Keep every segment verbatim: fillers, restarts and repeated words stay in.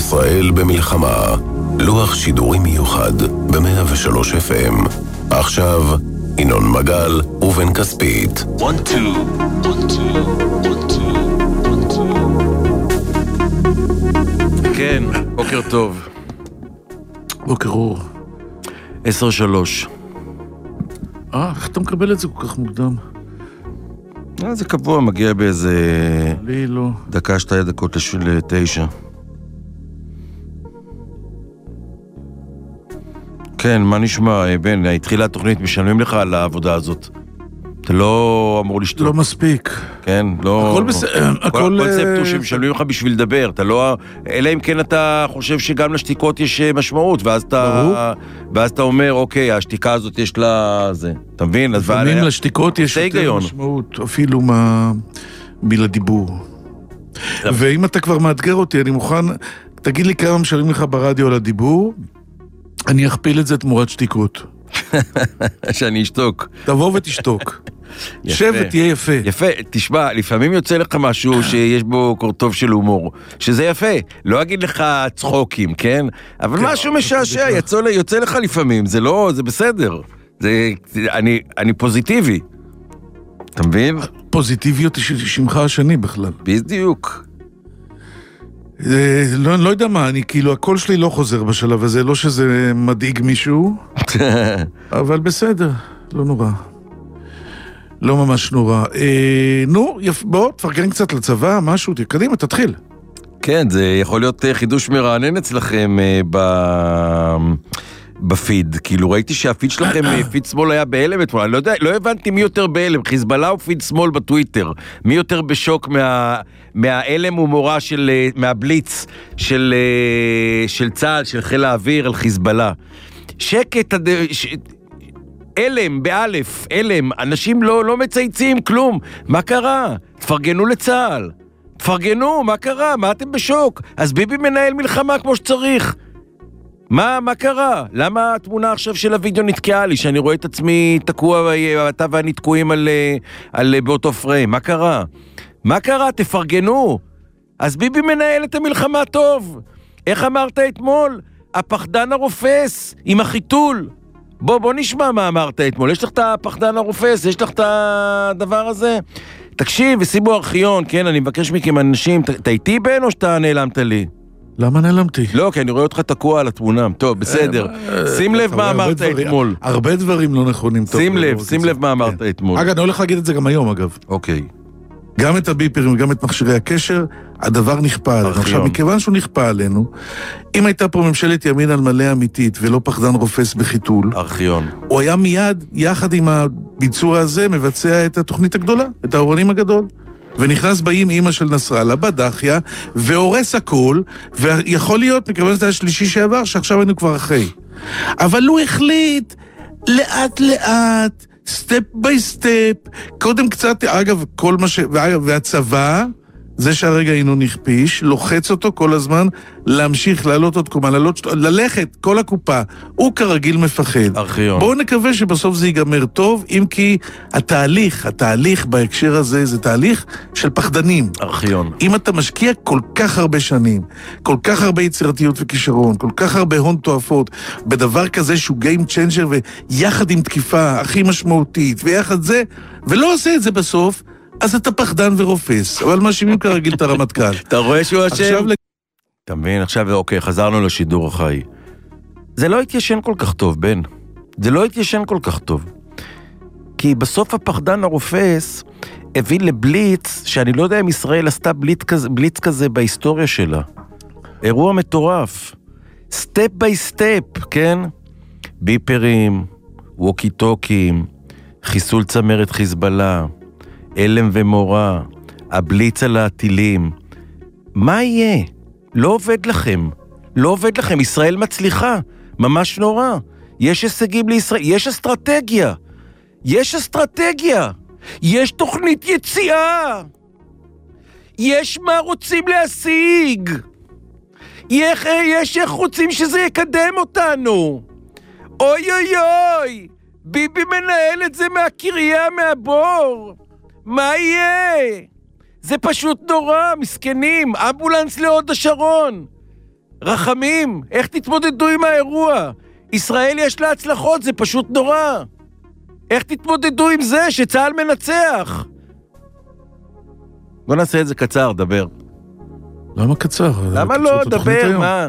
ישראל במלחמה. לוח שידורים מיוחד ב-מאה ושלוש אף אם. עכשיו, ינון מגל ובן כספית. one two one two one two one two. כן, בוקר טוב. בוקר אור. עשר שלוש. אה, איך אתה מקבל את זה כל כך מוקדם? אה, זה קבוע, מגיע באיזה... לי לא. דקה, שתי דקות לשביל תשע. כן, מה נשמע, בן? התחילה התוכנית, משלמים לך על העבודה הזאת. אתה לא אמור לשתות. לא מספיק. כן, לא... הכל בסדר, הכל... הקונספט הוא שמשלמים לך בשביל לדבר, אתה לא... אלא אם כן אתה חושב שגם לשתיקות יש משמעות, ואז אתה... ואז אתה אומר, אוקיי, השתיקה הזאת יש לה... זה. אתה מבין? לפעמים לשתיקות יש יותר משמעות, אפילו מה... מלדיבור. ואם אתה כבר מאתגר אותי, אני מוכן... תגיד לי כמה משלמים לך ברדיו על הדיבור, אני אכפיל את זה תמורת שתיקות. שאני אשתוק. תבוא ותשתוק. שב ותהיה יפה. יפה, תשמע, לפעמים יוצא לך משהו שיש בו קורטוב של הומור, שזה יפה, לא אגיד לך צחוקים, כן? אבל משהו משעשע, יוצא לך לפעמים, זה לא, זה בסדר. אני פוזיטיבי. אתה מבין? פוזיטיביות שמך השני בכלל. בדיוק. לא, אני לא יודע מה, אני כאילו, הקול שלי לא חוזר בשלב הזה, לא שזה מדאיג מישהו, אבל בסדר, לא נורא. לא ממש נורא. אה, נו, יפ, בוא, תפרגן קצת לצבא, משהו, קדימה, תתחיל. כן, זה יכול להיות חידוש מרענן אצלכם אה, ב... בפיד, כאילו ראיתי שהפיד שלכם, פיד שמאל היה בהלם אתמול, אני לא יודע, לא הבנתי מי יותר בהלם, חיזבאללה או פיד שמאל בטוויטר, מי יותר בשוק מה, מההלם ומורה של, מהבליץ של, של צה"ל, של חיל האוויר על חיזבאללה. שקט, ש... אלם, באלף, אלם, אנשים לא, לא מצייצים כלום, מה קרה? תפרגנו לצה"ל, תפרגנו, מה קרה? מה אתם בשוק? אז ביבי מנהל מלחמה כמו שצריך. מה, מה קרה? למה התמונה עכשיו של הוידאו נתקעה לי, שאני רואה את עצמי תקוע, אתה ואני תקועים על, על, באותו פריים? מה קרה? מה קרה? תפרגנו. אז ביבי מנהל את המלחמה טוב. איך אמרת אתמול? הפחדן הרופס עם החיתול. בוא, בוא נשמע מה אמרת אתמול. יש לך את הפחדן הרופס, יש לך את הדבר הזה. תקשיב, ושימו ארכיון, כן, אני מבקש מכם אנשים, אתה איתי בן או שאתה נעלמת לי? למה נעלמתי? לא, כי אני רואה אותך תקוע על התמונה. טוב, בסדר. שים לב מה אמרת אתמול. הרבה דברים לא נכונים. שים לב, שים לב מה אמרת אתמול. אגב, אני הולך להגיד את זה גם היום, אגב. אוקיי. גם את הביפרים וגם את מכשירי הקשר, הדבר נכפה עלינו. עכשיו, מכיוון שהוא נכפה עלינו, אם הייתה פה ממשלת ימין על מלא אמיתית ולא פחדן רופס בחיתול, ארכיון. הוא היה מיד, יחד עם הביצוע הזה, מבצע את התוכנית הגדולה, את האורנים הגדול. ונכנס באים אמא של נסראללה בדחיה, והורס הכל, ויכול להיות, מכיוון שזה השלישי שעבר, שעכשיו היינו כבר אחרי. אבל הוא החליט, לאט לאט, סטפ ביי סטפ, קודם קצת, אגב, כל מה ש... והצבא, זה שהרגע אינו נכפיש, לוחץ אותו כל הזמן, להמשיך, לעלות עוד קומה, לעלות, ללכת, כל הקופה. הוא כרגיל מפחד. ארכיון. בואו נקווה שבסוף זה ייגמר טוב, אם כי התהליך, התהליך בהקשר הזה, זה תהליך של פחדנים. ארכיון. אם אתה משקיע כל כך הרבה שנים, כל כך הרבה יצירתיות וכישרון, כל כך הרבה הון תועפות, בדבר כזה שהוא גיים צ'יינג'ר, ויחד עם תקיפה הכי משמעותית, ויחד זה, ולא עושה את זה בסוף, אז אתה פחדן ורופס, אבל מאשימים כרגיל את הרמטכ"ל. אתה רואה שהוא אשם? אתה מבין, עכשיו, אוקיי, חזרנו לשידור החי. זה לא התיישן כל כך טוב, בן. זה לא התיישן כל כך טוב. כי בסוף הפחדן הרופס הביא לבליץ, שאני לא יודע אם ישראל עשתה בליץ כזה, בליץ כזה בהיסטוריה שלה. אירוע מטורף. סטפ ביי סטפ, כן? ביפרים, ווקי טוקים, חיסול צמרת חיזבאללה, אלם ומורה, הבליץ על הטילים. מה יהיה? לא עובד לכם. לא עובד לכם. ישראל מצליחה. ממש נורא. יש הישגים לישראל. יש אסטרטגיה. יש אסטרטגיה. יש תוכנית יציאה. יש מה רוצים להשיג. יש, יש איך רוצים שזה יקדם אותנו. אוי אוי אוי. ביבי מנהל את זה מהקריה, מהבור. מה יהיה? זה פשוט נורא, מסכנים, אמבולנס להוד השרון. רחמים, איך תתמודדו עם האירוע? ישראל יש לה הצלחות, זה פשוט נורא. איך תתמודדו עם זה שצהל מנצח? בוא נעשה את זה קצר, דבר. למה קצר? למה לא? דבר, מה?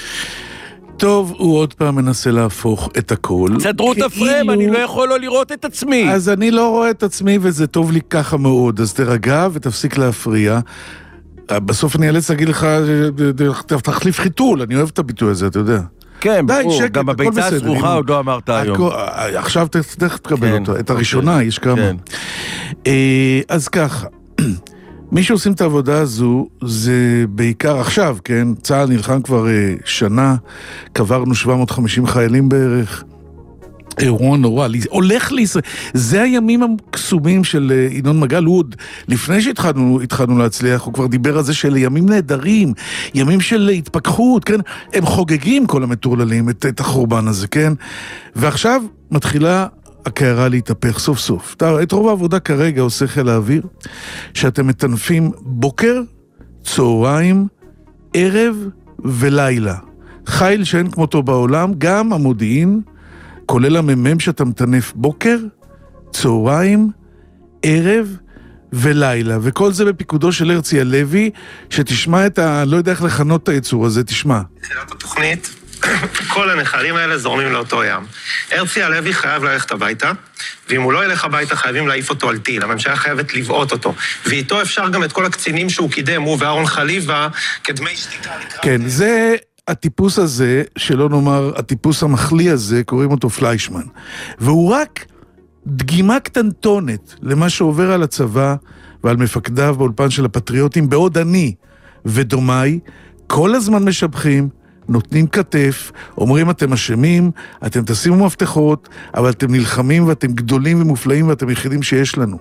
טוב, הוא עוד פעם מנסה להפוך את הכל. סדרו את הפרם, אני לא יכול לא לראות את עצמי. אז אני לא רואה את עצמי, וזה טוב לי ככה מאוד. אז תרגע ותפסיק להפריע. בסוף אני אאלץ להגיד לך, תחליף חיתול, אני אוהב את הביטוי הזה, אתה יודע. כן, ברור, גם הביצה הסרוחה עוד לא אמרת היום. עכשיו תכף תקבל אותו, את הראשונה, יש כמה. אז ככה, מי שעושים את העבודה הזו, זה בעיקר עכשיו, כן? צה"ל נלחם כבר שנה, קברנו שבע מאות וחמישים חיילים בערך, אירוע נורא, הולך לישראל, זה הימים הקסומים של ינון מגל, הוא עוד לפני שהתחלנו התחלנו להצליח, הוא כבר דיבר על זה של ימים נהדרים, ימים של התפכחות, כן? הם חוגגים כל המטורללים את, את החורבן הזה, כן? ועכשיו מתחילה הקערה להתהפך סוף סוף. את רוב העבודה כרגע עושה חיל האוויר, שאתם מטנפים בוקר, צהריים, ערב ולילה. חיל שאין כמותו בעולם, גם המודיעין, כולל הממם שאתה מטנף בוקר, צהריים, ערב ולילה. וכל זה בפיקודו של הרצי הלוי, שתשמע את ה... לא יודע איך לכנות את היצור הזה, תשמע. בתחילת התוכנית, כל הנחלים האלה זורמים לאותו ים. הרצי הלוי חייב ללכת הביתה, ואם הוא לא ילך הביתה חייבים להעיף אותו על טיל. הממשלה חייבת לבעוט אותו. ואיתו אפשר גם את כל הקצינים שהוא קידם, הוא ואהרון חליבה, כדמי שתיקה לקראת... כן, זה... הטיפוס הזה, שלא נאמר, הטיפוס המחלי הזה, קוראים אותו פליישמן. והוא רק דגימה קטנטונת למה שעובר על הצבא ועל מפקדיו באולפן של הפטריוטים, בעוד אני ודומי כל הזמן משבחים, נותנים כתף, אומרים אתם אשמים, אתם תשימו מפתחות, אבל אתם נלחמים ואתם גדולים ומופלאים ואתם יחידים שיש לנו.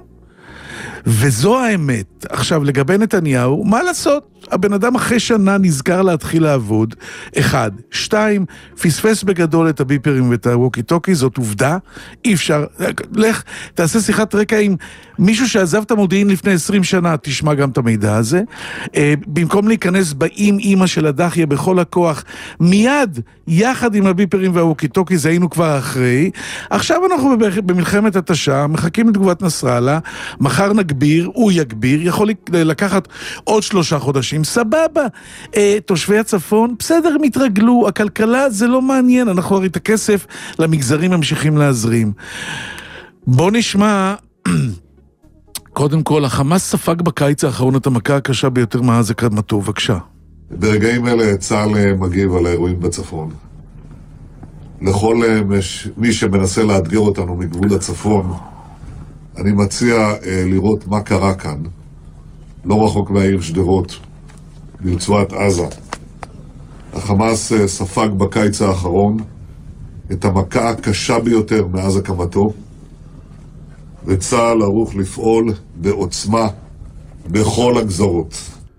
וזו האמת. עכשיו, לגבי נתניהו, מה לעשות? הבן אדם אחרי שנה נזכר להתחיל לעבוד. אחד. שתיים, פספס בגדול את הביפרים ואת הווקי טוקי, זאת עובדה. אי אפשר. לך, תעשה שיחת רקע עם מישהו שעזב את המודיעין לפני עשרים שנה, תשמע גם את המידע הזה. במקום להיכנס באים אמא של הדחיה בכל הכוח, מיד, יחד עם הביפרים והווקי טוקי, זה היינו כבר אחרי. עכשיו אנחנו במלחמת התשה, מחכים לתגובת נסראללה, מחר נגביר, הוא יגביר, יכול לקחת עוד שלושה חודשים, סבבה. אה, תושבי הצפון, בסדר, מתרגלו, הכלכלה זה לא מעניין, אנחנו הרי את הכסף למגזרים ממשיכים להזרים. בוא נשמע, קודם כל, החמאס ספג בקיץ האחרון את המכה הקשה ביותר מאז הקדמתו, בבקשה. ברגעים אלה צה"ל מגיב על האירועים בצפון. לכל מי שמנסה לאתגר אותנו מגבול הצפון, אני מציע אה, לראות מה קרה כאן, לא רחוק מהעיר שדרות, ברצועת עזה. החמאס אה, ספג בקיץ האחרון את המכה הקשה ביותר מאז הקמתו, וצה"ל ערוך לפעול בעוצמה בכל הגזרות.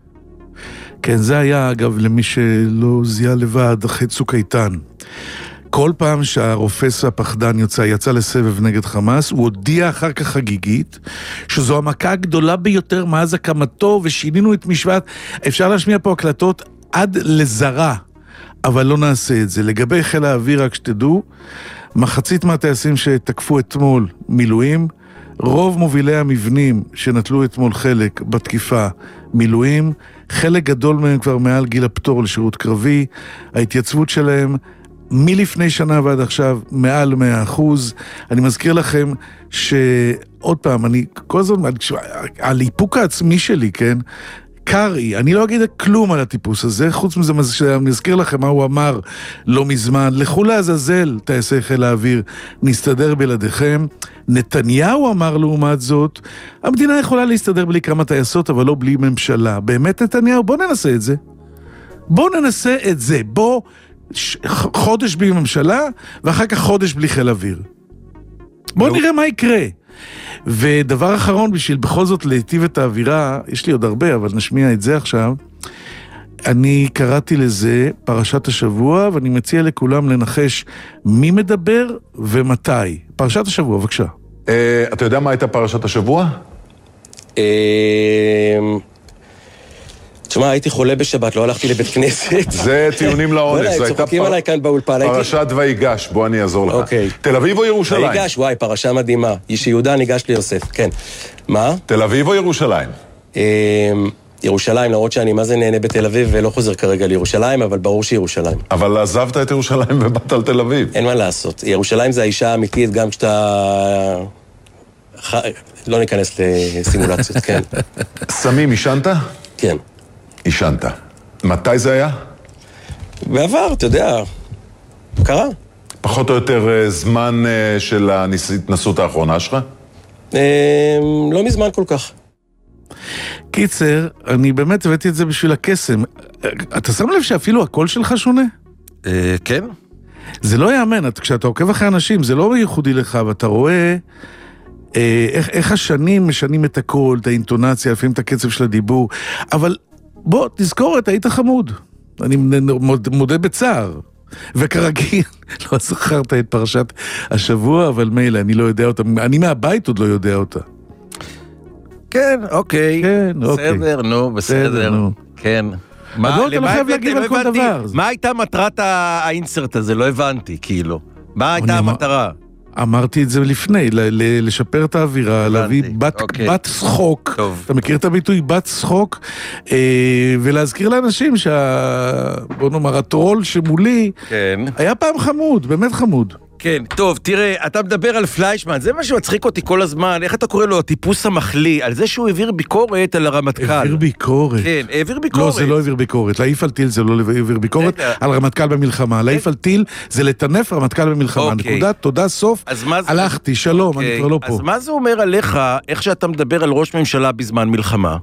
כן, זה היה אגב למי שלא זיהה לבד אחרי צוק איתן. כל פעם שהרופס הפחדן יצא, יצא לסבב נגד חמאס, הוא הודיע אחר כך חגיגית, שזו המכה הגדולה ביותר מאז הקמתו, ושינינו את משוואת, אפשר להשמיע פה הקלטות עד לזרה, אבל לא נעשה את זה. לגבי חיל האוויר, רק שתדעו, מחצית מהטייסים שתקפו אתמול מילואים, רוב מובילי המבנים שנטלו אתמול חלק בתקיפה מילואים, חלק גדול מהם כבר מעל גיל הפטור לשירות קרבי, ההתייצבות שלהם מלפני שנה ועד עכשיו מעל מאה אחוז. אני מזכיר לכם שעוד פעם, אני כל הזמן, על איפוק העצמי שלי, כן? קרי, אני לא אגיד כלום על הטיפוס הזה, חוץ מזה שאני אזכיר לכם מה הוא אמר לא מזמן, לכו לעזאזל, טייסי חיל האוויר, נסתדר בלעדיכם. נתניהו אמר לעומת זאת, המדינה יכולה להסתדר בלי כמה טייסות, אבל לא בלי ממשלה. באמת נתניהו, בוא ננסה את זה. בוא ננסה את זה, בוא חודש בלי ממשלה, ואחר כך חודש בלי חיל אוויר. בוא נראה מה יקרה. ודבר אחרון, בשביל בכל זאת להיטיב את האווירה, יש לי עוד הרבה, אבל נשמיע את זה עכשיו. אני קראתי לזה פרשת השבוע, ואני מציע לכולם לנחש מי מדבר ומתי. פרשת השבוע, בבקשה. אתה יודע מה הייתה פרשת השבוע? תשמע, הייתי חולה בשבת, לא הלכתי לבית כנסת. זה טיעונים לעונש. הם צוחקים עליי כאן באולפן. פרשת ויגש, בוא אני אעזור לך. אוקיי. תל אביב או ירושלים? ויגש, וואי, פרשה מדהימה. שיהודה ניגש ליוסף, כן. מה? תל אביב או ירושלים? ירושלים, למרות שאני מה זה נהנה בתל אביב ולא חוזר כרגע לירושלים, אבל ברור שירושלים. אבל עזבת את ירושלים ובאת על תל אביב. אין מה לעשות. ירושלים זה האישה האמיתית, גם כשאתה... לא ניכנס לסימולציות, כן. סמים, ישנת? כן. ישנת. מתי זה היה? בעבר, אתה יודע, קרה. פחות או יותר זמן של ההתנסות האחרונה שלך? לא מזמן כל כך. קיצר, אני באמת הבאתי את זה בשביל הקסם. אתה שם לב שאפילו הקול שלך שונה? כן. זה לא יאמן, כשאתה עוקב אחרי אנשים, זה לא ייחודי לך, ואתה רואה איך, איך השנים משנים את הקול, את האינטונציה, לפעמים את הקצב של הדיבור, אבל בוא, תזכור, אתה היית חמוד. אני מודה בצער. וכרגיל, לא זכרת את פרשת השבוע, אבל מילא, אני לא יודע אותה, אני מהבית עוד לא יודע אותה. כן, אוקיי. כן, אוקיי. בסדר, נו, בסדר. נו. כן. מה, אתה לא חייב להגיב על כל דבר. מה הייתה מטרת האינסרט הזה? לא הבנתי, כאילו. מה הייתה המטרה? אמרתי את זה לפני, לשפר את האווירה, להביא בת שחוק, אתה מכיר את הביטוי בת שחוק, ולהזכיר לאנשים שה... בוא נאמר, הטרול שמולי, היה פעם חמוד, באמת חמוד. כן, טוב, תראה, אתה מדבר על פליישמן, זה מה שמצחיק אותי כל הזמן, איך אתה קורא לו, הטיפוס המחלי, על זה שהוא העביר ביקורת על הרמטכ"ל. העביר ביקורת. כן, העביר ביקורת. לא, זה לא העביר ביקורת, להעיף על טיל זה לא העביר ביקורת, על רמטכ"ל במלחמה, להעיף על טיל זה לטנף רמטכ"ל במלחמה, נקודה, תודה, סוף, הלכתי, שלום, אני כבר לא פה. אז מה זה אומר עליך, איך שאתה מדבר על ראש ממשלה בזמן מלחמה?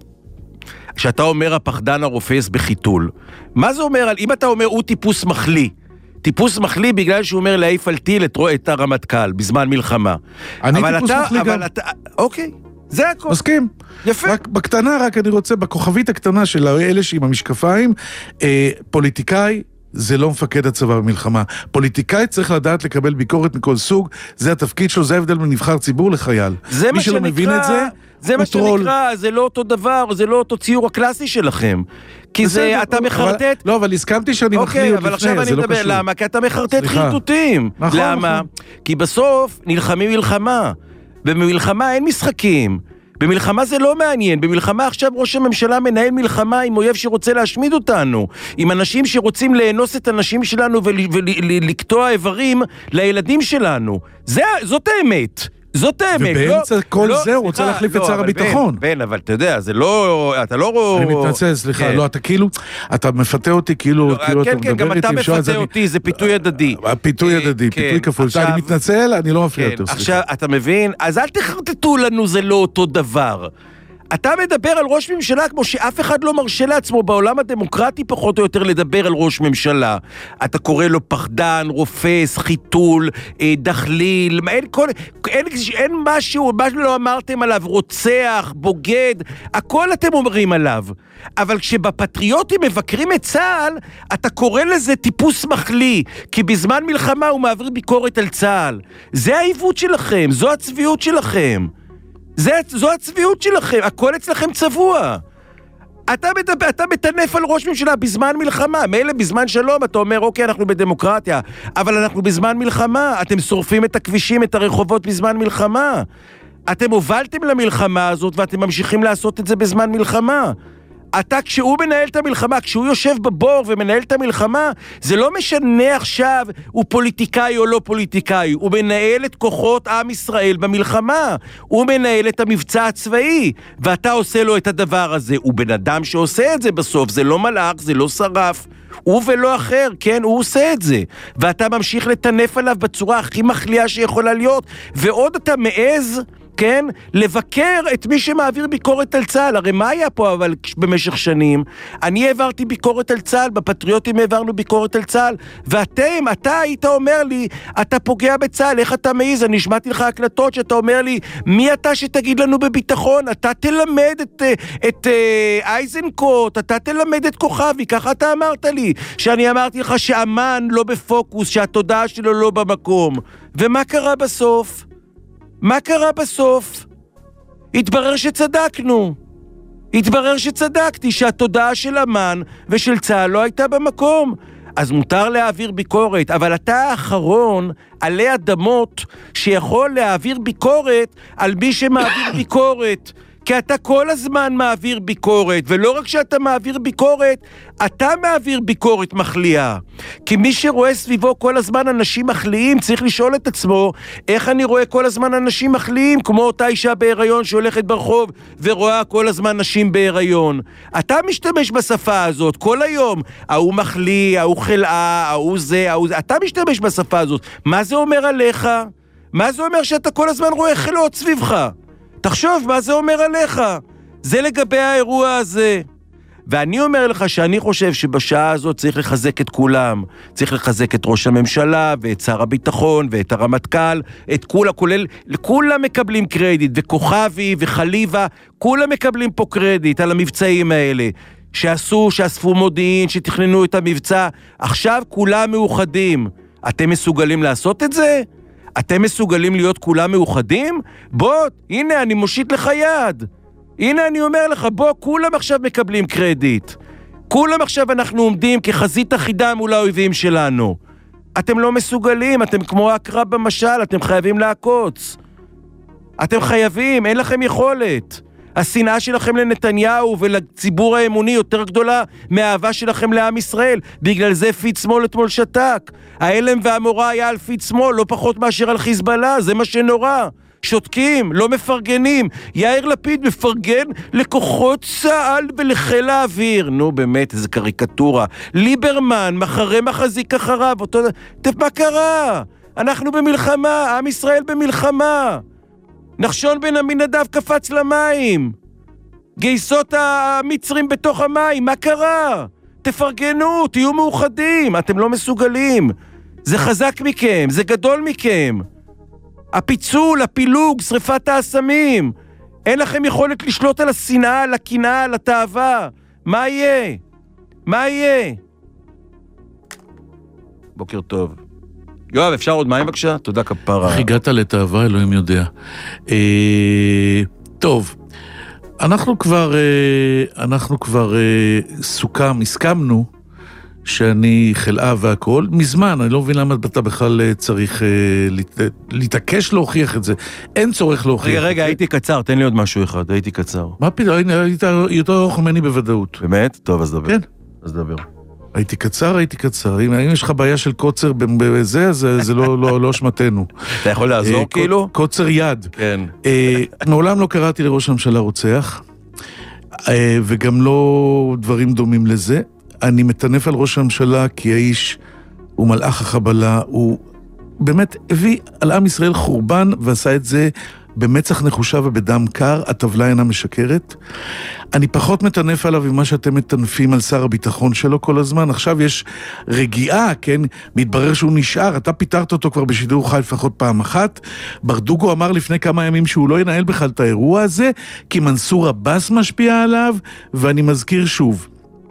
שאתה אומר הפחדן הרופס בחיתול, מה זה אומר על, אם אתה אומר הוא טיפוס מחלי, טיפוס מחלי בגלל שהוא אומר להעיף על טיל את, את הרמטכ"ל בזמן מלחמה. אני טיפוס אתה, מחלי גם. אתה, אוקיי, זה הכל. מסכים. יפה. רק בקטנה, רק אני רוצה, בכוכבית הקטנה של אלה שעם המשקפיים, אה, פוליטיקאי זה לא מפקד הצבא במלחמה. פוליטיקאי צריך לדעת לקבל ביקורת מכל סוג, זה התפקיד שלו, זה ההבדל מנבחר ציבור לחייל. זה מי שלא שנקרא, מבין את זה, זה מה שנקרא, זה לא אותו דבר, זה לא אותו ציור הקלאסי שלכם. כי זה, אתה מחרטט... לא, אבל הסכמתי שאני מחמיא עוד לפני, אבל עכשיו אני מדבר, למה? כי אתה מחרטט חרטוטים. למה? כי בסוף נלחמים מלחמה. במלחמה אין משחקים. במלחמה זה לא מעניין, במלחמה עכשיו ראש הממשלה מנהל מלחמה עם אויב שרוצה להשמיד אותנו, עם אנשים שרוצים לאנוס את הנשים שלנו ולקטוע איברים לילדים שלנו. זה, זאת האמת. זאת האמת. ובאמצע לא, כל לא, זה הוא רוצה להחליף את שר הביטחון. בן, בן, אבל אתה יודע, זה לא... אתה לא רואה... אני מתנצל, סליחה, כן. לא, אתה כאילו... אתה מפתה אותי כאילו... לא, כאילו כן, אתה כן, גם אתה מפתה אותי, אני... זה פיתוי הדדי. פיתוי הדדי, כן, פיתוי כפול. עכשיו... אני מתנצל, אני לא מפריע כן, יותר, סליחה. עכשיו, אתה מבין? אז אל תחרטטו לנו, זה לא אותו דבר. אתה מדבר על ראש ממשלה כמו שאף אחד לא מרשה לעצמו בעולם הדמוקרטי פחות או יותר לדבר על ראש ממשלה. אתה קורא לו פחדן, רופס, חיתול, דחליל, אין, כל, אין, אין משהו, מה לא אמרתם עליו, רוצח, בוגד, הכל אתם אומרים עליו. אבל כשבפטריוטים מבקרים את צה"ל, אתה קורא לזה טיפוס מחלי, כי בזמן מלחמה הוא מעביר ביקורת על צה"ל. זה העיוות שלכם, זו הצביעות שלכם. זה, זו הצביעות שלכם, הכל אצלכם צבוע. אתה, מדבר, אתה מטנף על ראש ממשלה בזמן מלחמה, מילא בזמן שלום אתה אומר אוקיי אנחנו בדמוקרטיה, אבל אנחנו בזמן מלחמה, אתם שורפים את הכבישים, את הרחובות בזמן מלחמה. אתם הובלתם למלחמה הזאת ואתם ממשיכים לעשות את זה בזמן מלחמה. אתה, כשהוא מנהל את המלחמה, כשהוא יושב בבור ומנהל את המלחמה, זה לא משנה עכשיו הוא פוליטיקאי או לא פוליטיקאי, הוא מנהל את כוחות עם ישראל במלחמה, הוא מנהל את המבצע הצבאי, ואתה עושה לו את הדבר הזה. הוא בן אדם שעושה את זה בסוף, זה לא מלאך, זה לא שרף, הוא ולא אחר, כן, הוא עושה את זה, ואתה ממשיך לטנף עליו בצורה הכי מחליאה שיכולה להיות, ועוד אתה מעז... כן? לבקר את מי שמעביר ביקורת על צה"ל. הרי מה היה פה אבל במשך שנים? אני העברתי ביקורת על צה"ל, בפטריוטים העברנו ביקורת על צה"ל, ואתם, אתה היית אומר לי, אתה פוגע בצה"ל, איך אתה מעיז? אני שמעתי לך הקלטות שאתה אומר לי, מי אתה שתגיד לנו בביטחון? אתה תלמד את, את, את אייזנקוט, אתה תלמד את כוכבי, ככה אתה אמרת לי, שאני אמרתי לך שאמן לא בפוקוס, שהתודעה שלו לא במקום. ומה קרה בסוף? מה קרה בסוף? התברר שצדקנו. התברר שצדקתי, שהתודעה של אמן ושל צה"ל לא הייתה במקום. אז מותר להעביר ביקורת, אבל אתה האחרון עלי אדמות שיכול להעביר ביקורת על מי שמעביר ביקורת. כי אתה כל הזמן מעביר ביקורת, ולא רק שאתה מעביר ביקורת, אתה מעביר ביקורת מחליאה. כי מי שרואה סביבו כל הזמן אנשים מחליאים, צריך לשאול את עצמו, איך אני רואה כל הזמן אנשים מחליאים, כמו אותה אישה בהיריון שהולכת ברחוב, ורואה כל הזמן נשים בהיריון. אתה משתמש בשפה הזאת כל היום, ההוא מחליא, ההוא חלאה, ההוא זה, ההוא זה, אתה משתמש בשפה הזאת. מה זה אומר עליך? מה זה אומר שאתה כל הזמן רואה חלאות סביבך? תחשוב מה זה אומר עליך. זה לגבי האירוע הזה. ואני אומר לך שאני חושב שבשעה הזאת צריך לחזק את כולם. צריך לחזק את ראש הממשלה ואת שר הביטחון ואת הרמטכ"ל, את כולה, כולל, כולם מקבלים קרדיט, וכוכבי וחליבה, כולם מקבלים פה קרדיט על המבצעים האלה. שעשו, שאספו מודיעין, שתכננו את המבצע. עכשיו כולם מאוחדים. אתם מסוגלים לעשות את זה? אתם מסוגלים להיות כולם מאוחדים? בוא, הנה אני מושיט לך יד. הנה אני אומר לך, בוא, כולם עכשיו מקבלים קרדיט. כולם עכשיו אנחנו עומדים כחזית אחידה מול האויבים שלנו. אתם לא מסוגלים, אתם כמו הקרב במשל, אתם חייבים לעקוץ. אתם חייבים, אין לכם יכולת. השנאה שלכם לנתניהו ולציבור האמוני יותר גדולה מהאהבה שלכם לעם ישראל. בגלל זה פיד שמאל אתמול שתק. האלם והמורה היה על פיד שמאל, לא פחות מאשר על חיזבאללה, זה מה שנורא. שותקים, לא מפרגנים. יאיר לפיד מפרגן לכוחות צה"ל ולחיל האוויר. נו באמת, איזה קריקטורה. ליברמן, מחרה מחזיק אחריו. אותו... מה קרה? אנחנו במלחמה, עם ישראל במלחמה. נחשון בן עמינדב קפץ למים. גייסות המצרים בתוך המים, מה קרה? תפרגנו, תהיו מאוחדים, אתם לא מסוגלים. זה חזק מכם, זה גדול מכם. הפיצול, הפילוג, שריפת האסמים. אין לכם יכולת לשלוט על השנאה, על הקנאה, על התאווה. מה יהיה? מה יהיה? בוקר טוב. יואב, אפשר עוד מים בבקשה? תודה כפרה. איך הגעת לתאווה, אלוהים יודע. אה, טוב, אנחנו כבר, אה, אנחנו כבר אה, סוכם, הסכמנו שאני חלאה והכל. מזמן, אני לא מבין למה אתה בכלל צריך אה, להת, להתעקש להוכיח את זה. אין צורך להוכיח. רגע, רגע, הייתי קצר, תן לי עוד משהו אחד, הייתי קצר. מה פתאום? היית יותר ארוך ממני בוודאות. באמת? טוב, אז דבר. כן. אז דבר. הייתי קצר, הייתי קצר. אם יש לך בעיה של קוצר בזה, אז זה לא, לא, לא שמתנו. אתה יכול לעזור כאילו? קוצר יד. כן. מעולם לא קראתי לראש הממשלה רוצח, וגם לא דברים דומים לזה. אני מטנף על ראש הממשלה כי האיש הוא מלאך החבלה, הוא באמת הביא על עם ישראל חורבן ועשה את זה במצח נחושה ובדם קר, הטבלה אינה משקרת. אני פחות מטנף עליו ממה שאתם מטנפים על שר הביטחון שלו כל הזמן. עכשיו יש רגיעה, כן? מתברר שהוא נשאר, אתה פיתרת אותו כבר בשידור חי לפחות פעם אחת. ברדוגו אמר לפני כמה ימים שהוא לא ינהל בכלל את האירוע הזה, כי מנסור עבאס משפיע עליו, ואני מזכיר שוב.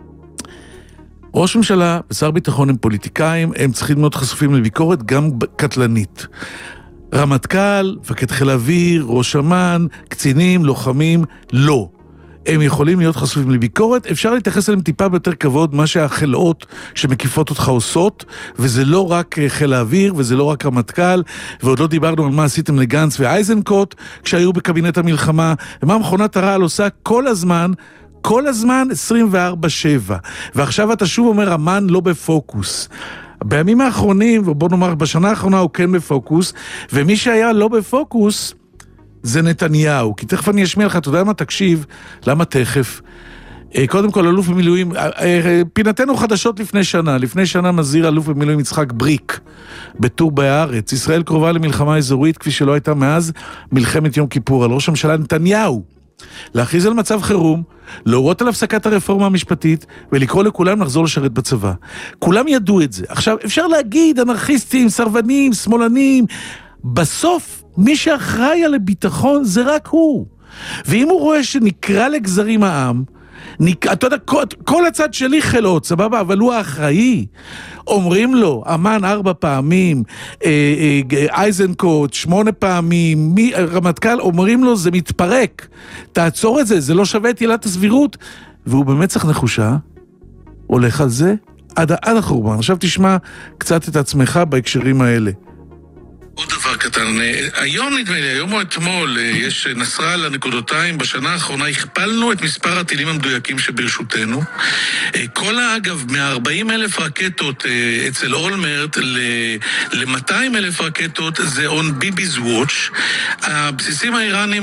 ראש ממשלה ושר ביטחון הם פוליטיקאים, הם צריכים להיות חשופים לביקורת גם קטלנית. רמטכ"ל, מפקד חיל האוויר, ראש אמ"ן, קצינים, לוחמים, לא. הם יכולים להיות חשופים לביקורת, אפשר להתייחס אליהם טיפה ביותר כבוד, מה שהחלאות שמקיפות אותך עושות, וזה לא רק חיל האוויר, וזה לא רק רמטכ"ל, ועוד לא דיברנו על מה עשיתם לגנץ ואייזנקוט, כשהיו בקבינט המלחמה, ומה מכונת הרעל עושה כל הזמן, כל הזמן עשרים וארבע שבע. ועכשיו אתה שוב אומר, אמן לא בפוקוס. בימים האחרונים, ובוא נאמר, בשנה האחרונה הוא כן בפוקוס, ומי שהיה לא בפוקוס, זה נתניהו. כי תכף אני אשמיע לך, אתה יודע מה? תקשיב, למה תכף? קודם כל, אלוף במילואים, פינתנו חדשות לפני שנה. לפני שנה מזהיר אלוף במילואים יצחק בריק, בטור בהארץ. ישראל קרובה למלחמה אזורית, כפי שלא הייתה מאז מלחמת יום כיפור. על ראש הממשלה נתניהו. להכריז על מצב חירום, להורות על הפסקת הרפורמה המשפטית, ולקרוא לכולם לחזור לשרת בצבא. כולם ידעו את זה. עכשיו, אפשר להגיד, אנרכיסטים, סרבנים, שמאלנים, בסוף, מי שאחראי על הביטחון זה רק הוא. ואם הוא רואה שנקרא לגזרים העם, אתה יודע, כל, כל הצד שלי חילות, סבבה, אבל הוא האחראי. אומרים לו, אמן ארבע פעמים, אה, אה, אייזנקוט שמונה פעמים, מי, רמטכ"ל, אומרים לו, זה מתפרק. תעצור את זה, זה לא שווה את עילת הסבירות. והוא במצח נחושה, הולך על זה עד, עד החורבן. עכשיו תשמע קצת את עצמך בהקשרים האלה. עוד דבר קטן, היום נדמה לי, היום או אתמול, יש נסראללה נקודותיים, בשנה האחרונה הכפלנו את מספר הטילים המדויקים שברשותנו. כל האגב, מה-ארבעים אלף רקטות אצל אולמרט ל-מאתיים אלף רקטות זה on ביבי's watch. הבסיסים האיראנים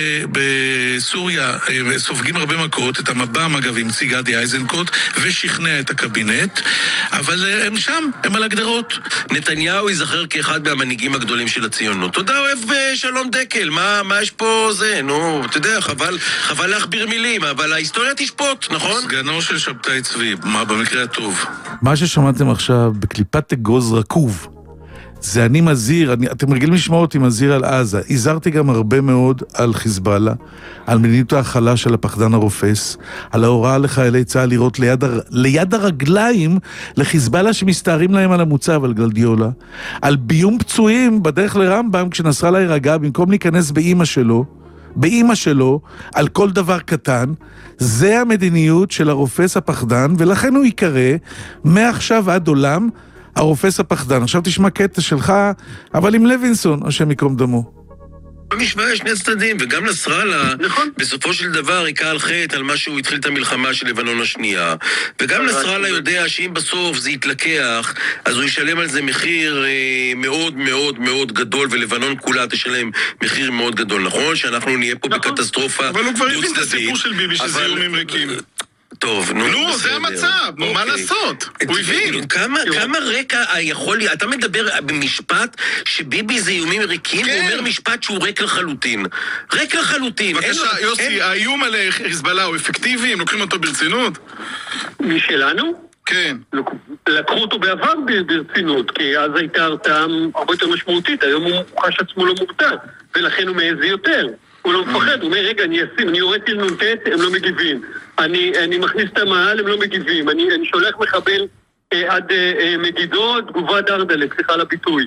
בסוריה סופגים הרבה מכות, את המב"ם אגב המציא גדי איזנקוט ושכנע את הקבינט, אבל הם שם, הם על הגדרות. נתניהו ייזכר כאחד מהמנהיגים הגדולים של הציונות. תודה, אוהב שלום דקל, מה, מה יש פה זה? נו, אתה יודע, חבל, חבל להכביר מילים, אבל ההיסטוריה תשפוט, נכון? סגנו של שבתאי צבי, מה במקרה הטוב. מה ששמעתם עכשיו בקליפת אגוז רקוב, זה אני מזהיר, אני, אתם רגילים לשמוע אותי מזהיר על עזה, הזהרתי גם הרבה מאוד על חיזבאללה, על מדיניות ההכלה של הפחדן הרופס, על ההוראה לחיילי צה"ל לראות ליד, הר, ליד הרגליים לחיזבאללה שמסתערים להם על המוצב, על גלדיולה, על ביום פצועים בדרך לרמב"ם כשנסראללה ירגע, במקום להיכנס באמא שלו, באמא שלו, על כל דבר קטן. זה המדיניות של הרופס הפחדן, ולכן הוא יקרא מעכשיו עד עולם הרופס הפחדן. עכשיו תשמע קטע שלך, אבל עם לוינסון, השם יקום דמו. במשוואה יש שני צדדים, וגם נסראללה, נכון. בסופו של דבר היכה על חטא על מה שהוא התחיל את המלחמה של לבנון השנייה. וגם נסראללה יודע שאם בסוף זה יתלקח, אז הוא ישלם על זה מחיר אה, מאוד מאוד מאוד גדול, ולבנון כולה תשלם מחיר מאוד גדול, נכון? שאנחנו נהיה פה נכון. בקטסטרופה. אבל הוא כבר הבין את הסיפור של ביבי שזה איומים ריקים. טוב, נו, נו, זה המצב, נו, מה לעשות? הוא הבין. כמה רקע יכול לי, אתה מדבר במשפט שביבי זה איומים ריקים, הוא אומר משפט שהוא ריק לחלוטין. ריק לחלוטין. בבקשה, יוסי, האיום על חיזבאללה הוא אפקטיבי, הם לוקחים אותו ברצינות? משלנו? כן. לקחו אותו בעבר ברצינות, כי אז הייתה הרתעה הרבה יותר משמעותית, היום הוא חש עצמו לא מורתע, ולכן הוא מעז יותר. הוא לא מפחד, הוא אומר, רגע, אני אשים, אני יורד טיל נ"ט, הם לא מגיבים. אני, אני מכניס את המעל, הם לא מגיבים. אני, אני שולח מחבל אה, עד אה, מגידו, תגובה דרדלת, סליחה על הביטוי.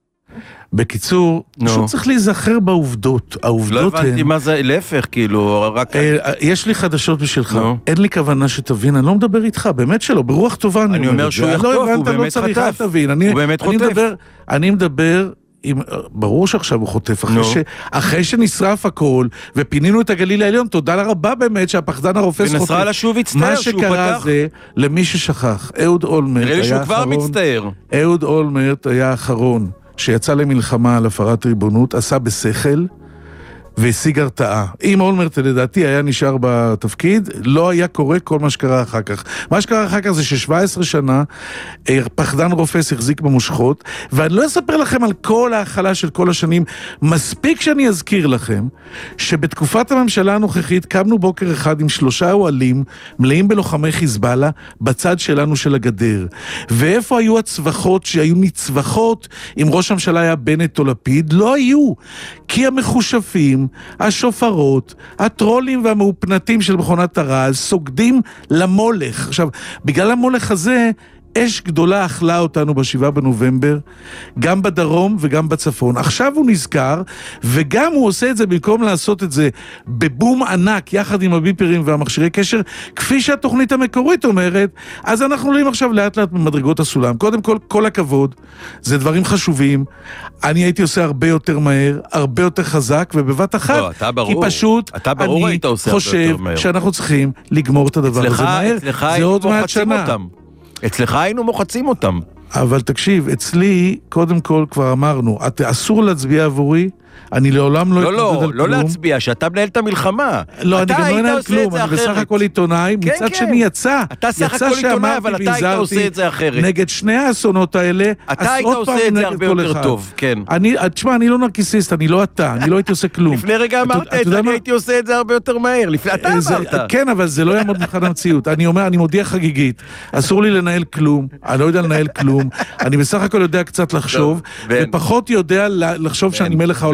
בקיצור, פשוט צריך להיזכר בעובדות. העובדות הן... לא הבנתי מה זה, להפך, כאילו, רק... יש לי חדשות בשבילך. אין לי כוונה שתבין, אני לא מדבר איתך, באמת שלא, ברוח טובה אני אומר שהוא יחטוף, הוא באמת חטף. הוא באמת חוטף. אני מדבר... ברור שעכשיו הוא חוטף, אחרי, ש... אחרי שנשרף הכל, ופינינו את הגליל העליון, תודה לרבה באמת שהפחדן הרופס חוטף. ונסראללה שוב הצטער, מה שקרה זה, למי ששכח, אהוד אולמרט היה האחרון, אהוד אולמרט היה האחרון, שיצא למלחמה על הפרת ריבונות, עשה בשכל, והשיג הרתעה. אם אולמרט לדעתי היה נשאר בתפקיד, לא היה קורה כל מה שקרה אחר כך. מה שקרה אחר כך זה ש-שבע עשרה שנה פחדן רופס החזיק במושכות, ואני לא אספר לכם על כל ההחלה של כל השנים, מספיק שאני אזכיר לכם, שבתקופת הממשלה הנוכחית קמנו בוקר אחד עם שלושה אוהלים מלאים בלוחמי חיזבאללה בצד שלנו של הגדר. ואיפה היו הצווחות שהיו נצווחות אם ראש הממשלה היה בנט או לפיד? לא היו. כי המחושפים, השופרות, הטרולים והמאופנתים של מכונת הרעל סוגדים למולך. עכשיו, בגלל המולך הזה, אש גדולה אכלה אותנו בשבעה בנובמבר, גם בדרום וגם בצפון. עכשיו הוא נזכר, וגם הוא עושה את זה במקום לעשות את זה בבום ענק, יחד עם הביפרים והמכשירי קשר, כפי שהתוכנית המקורית אומרת, אז אנחנו עולים עכשיו לאט לאט במדרגות הסולם. קודם כל, כל הכבוד, זה דברים חשובים. אני הייתי עושה הרבה יותר מהר, הרבה יותר חזק, ובבת אחת, לא, אתה ברור. כי פשוט אתה ברור אני חושב שאנחנו צריכים לגמור את הדבר הזה מהר. זה עוד מעט שנה. אותם. אצלך היינו מוחצים אותם. אבל תקשיב, אצלי, קודם כל כבר אמרנו, את, אסור להצביע עבורי, אני לעולם לא... לא, לא, לא להצביע, שאתה מנהל את המלחמה. לא, אני גם לא אנהל כלום, אני בסך הכל עיתונאי, מצד שני יצא. אתה סך הכל עיתונאי, אבל אתה היית עושה את זה אחרת. נגד שני האסונות האלה, אתה היית עושה את זה הרבה יותר טוב, כן. תשמע, אני לא נרקיסיסט, אני לא אתה, אני לא הייתי עושה כלום. לפני רגע אמרת את זה, אני הייתי עושה את זה הרבה יותר מהר. אתה אמרת. כן, אבל זה לא יעמוד מבחן המציאות. אני אומר, אני מודיע חגיגית, אסור לי לנהל כלום, אני לא יודע לנהל כלום, אני בסך הכל יודע קצת לחשוב, ופחות יודע לחשוב שאני מלך העולם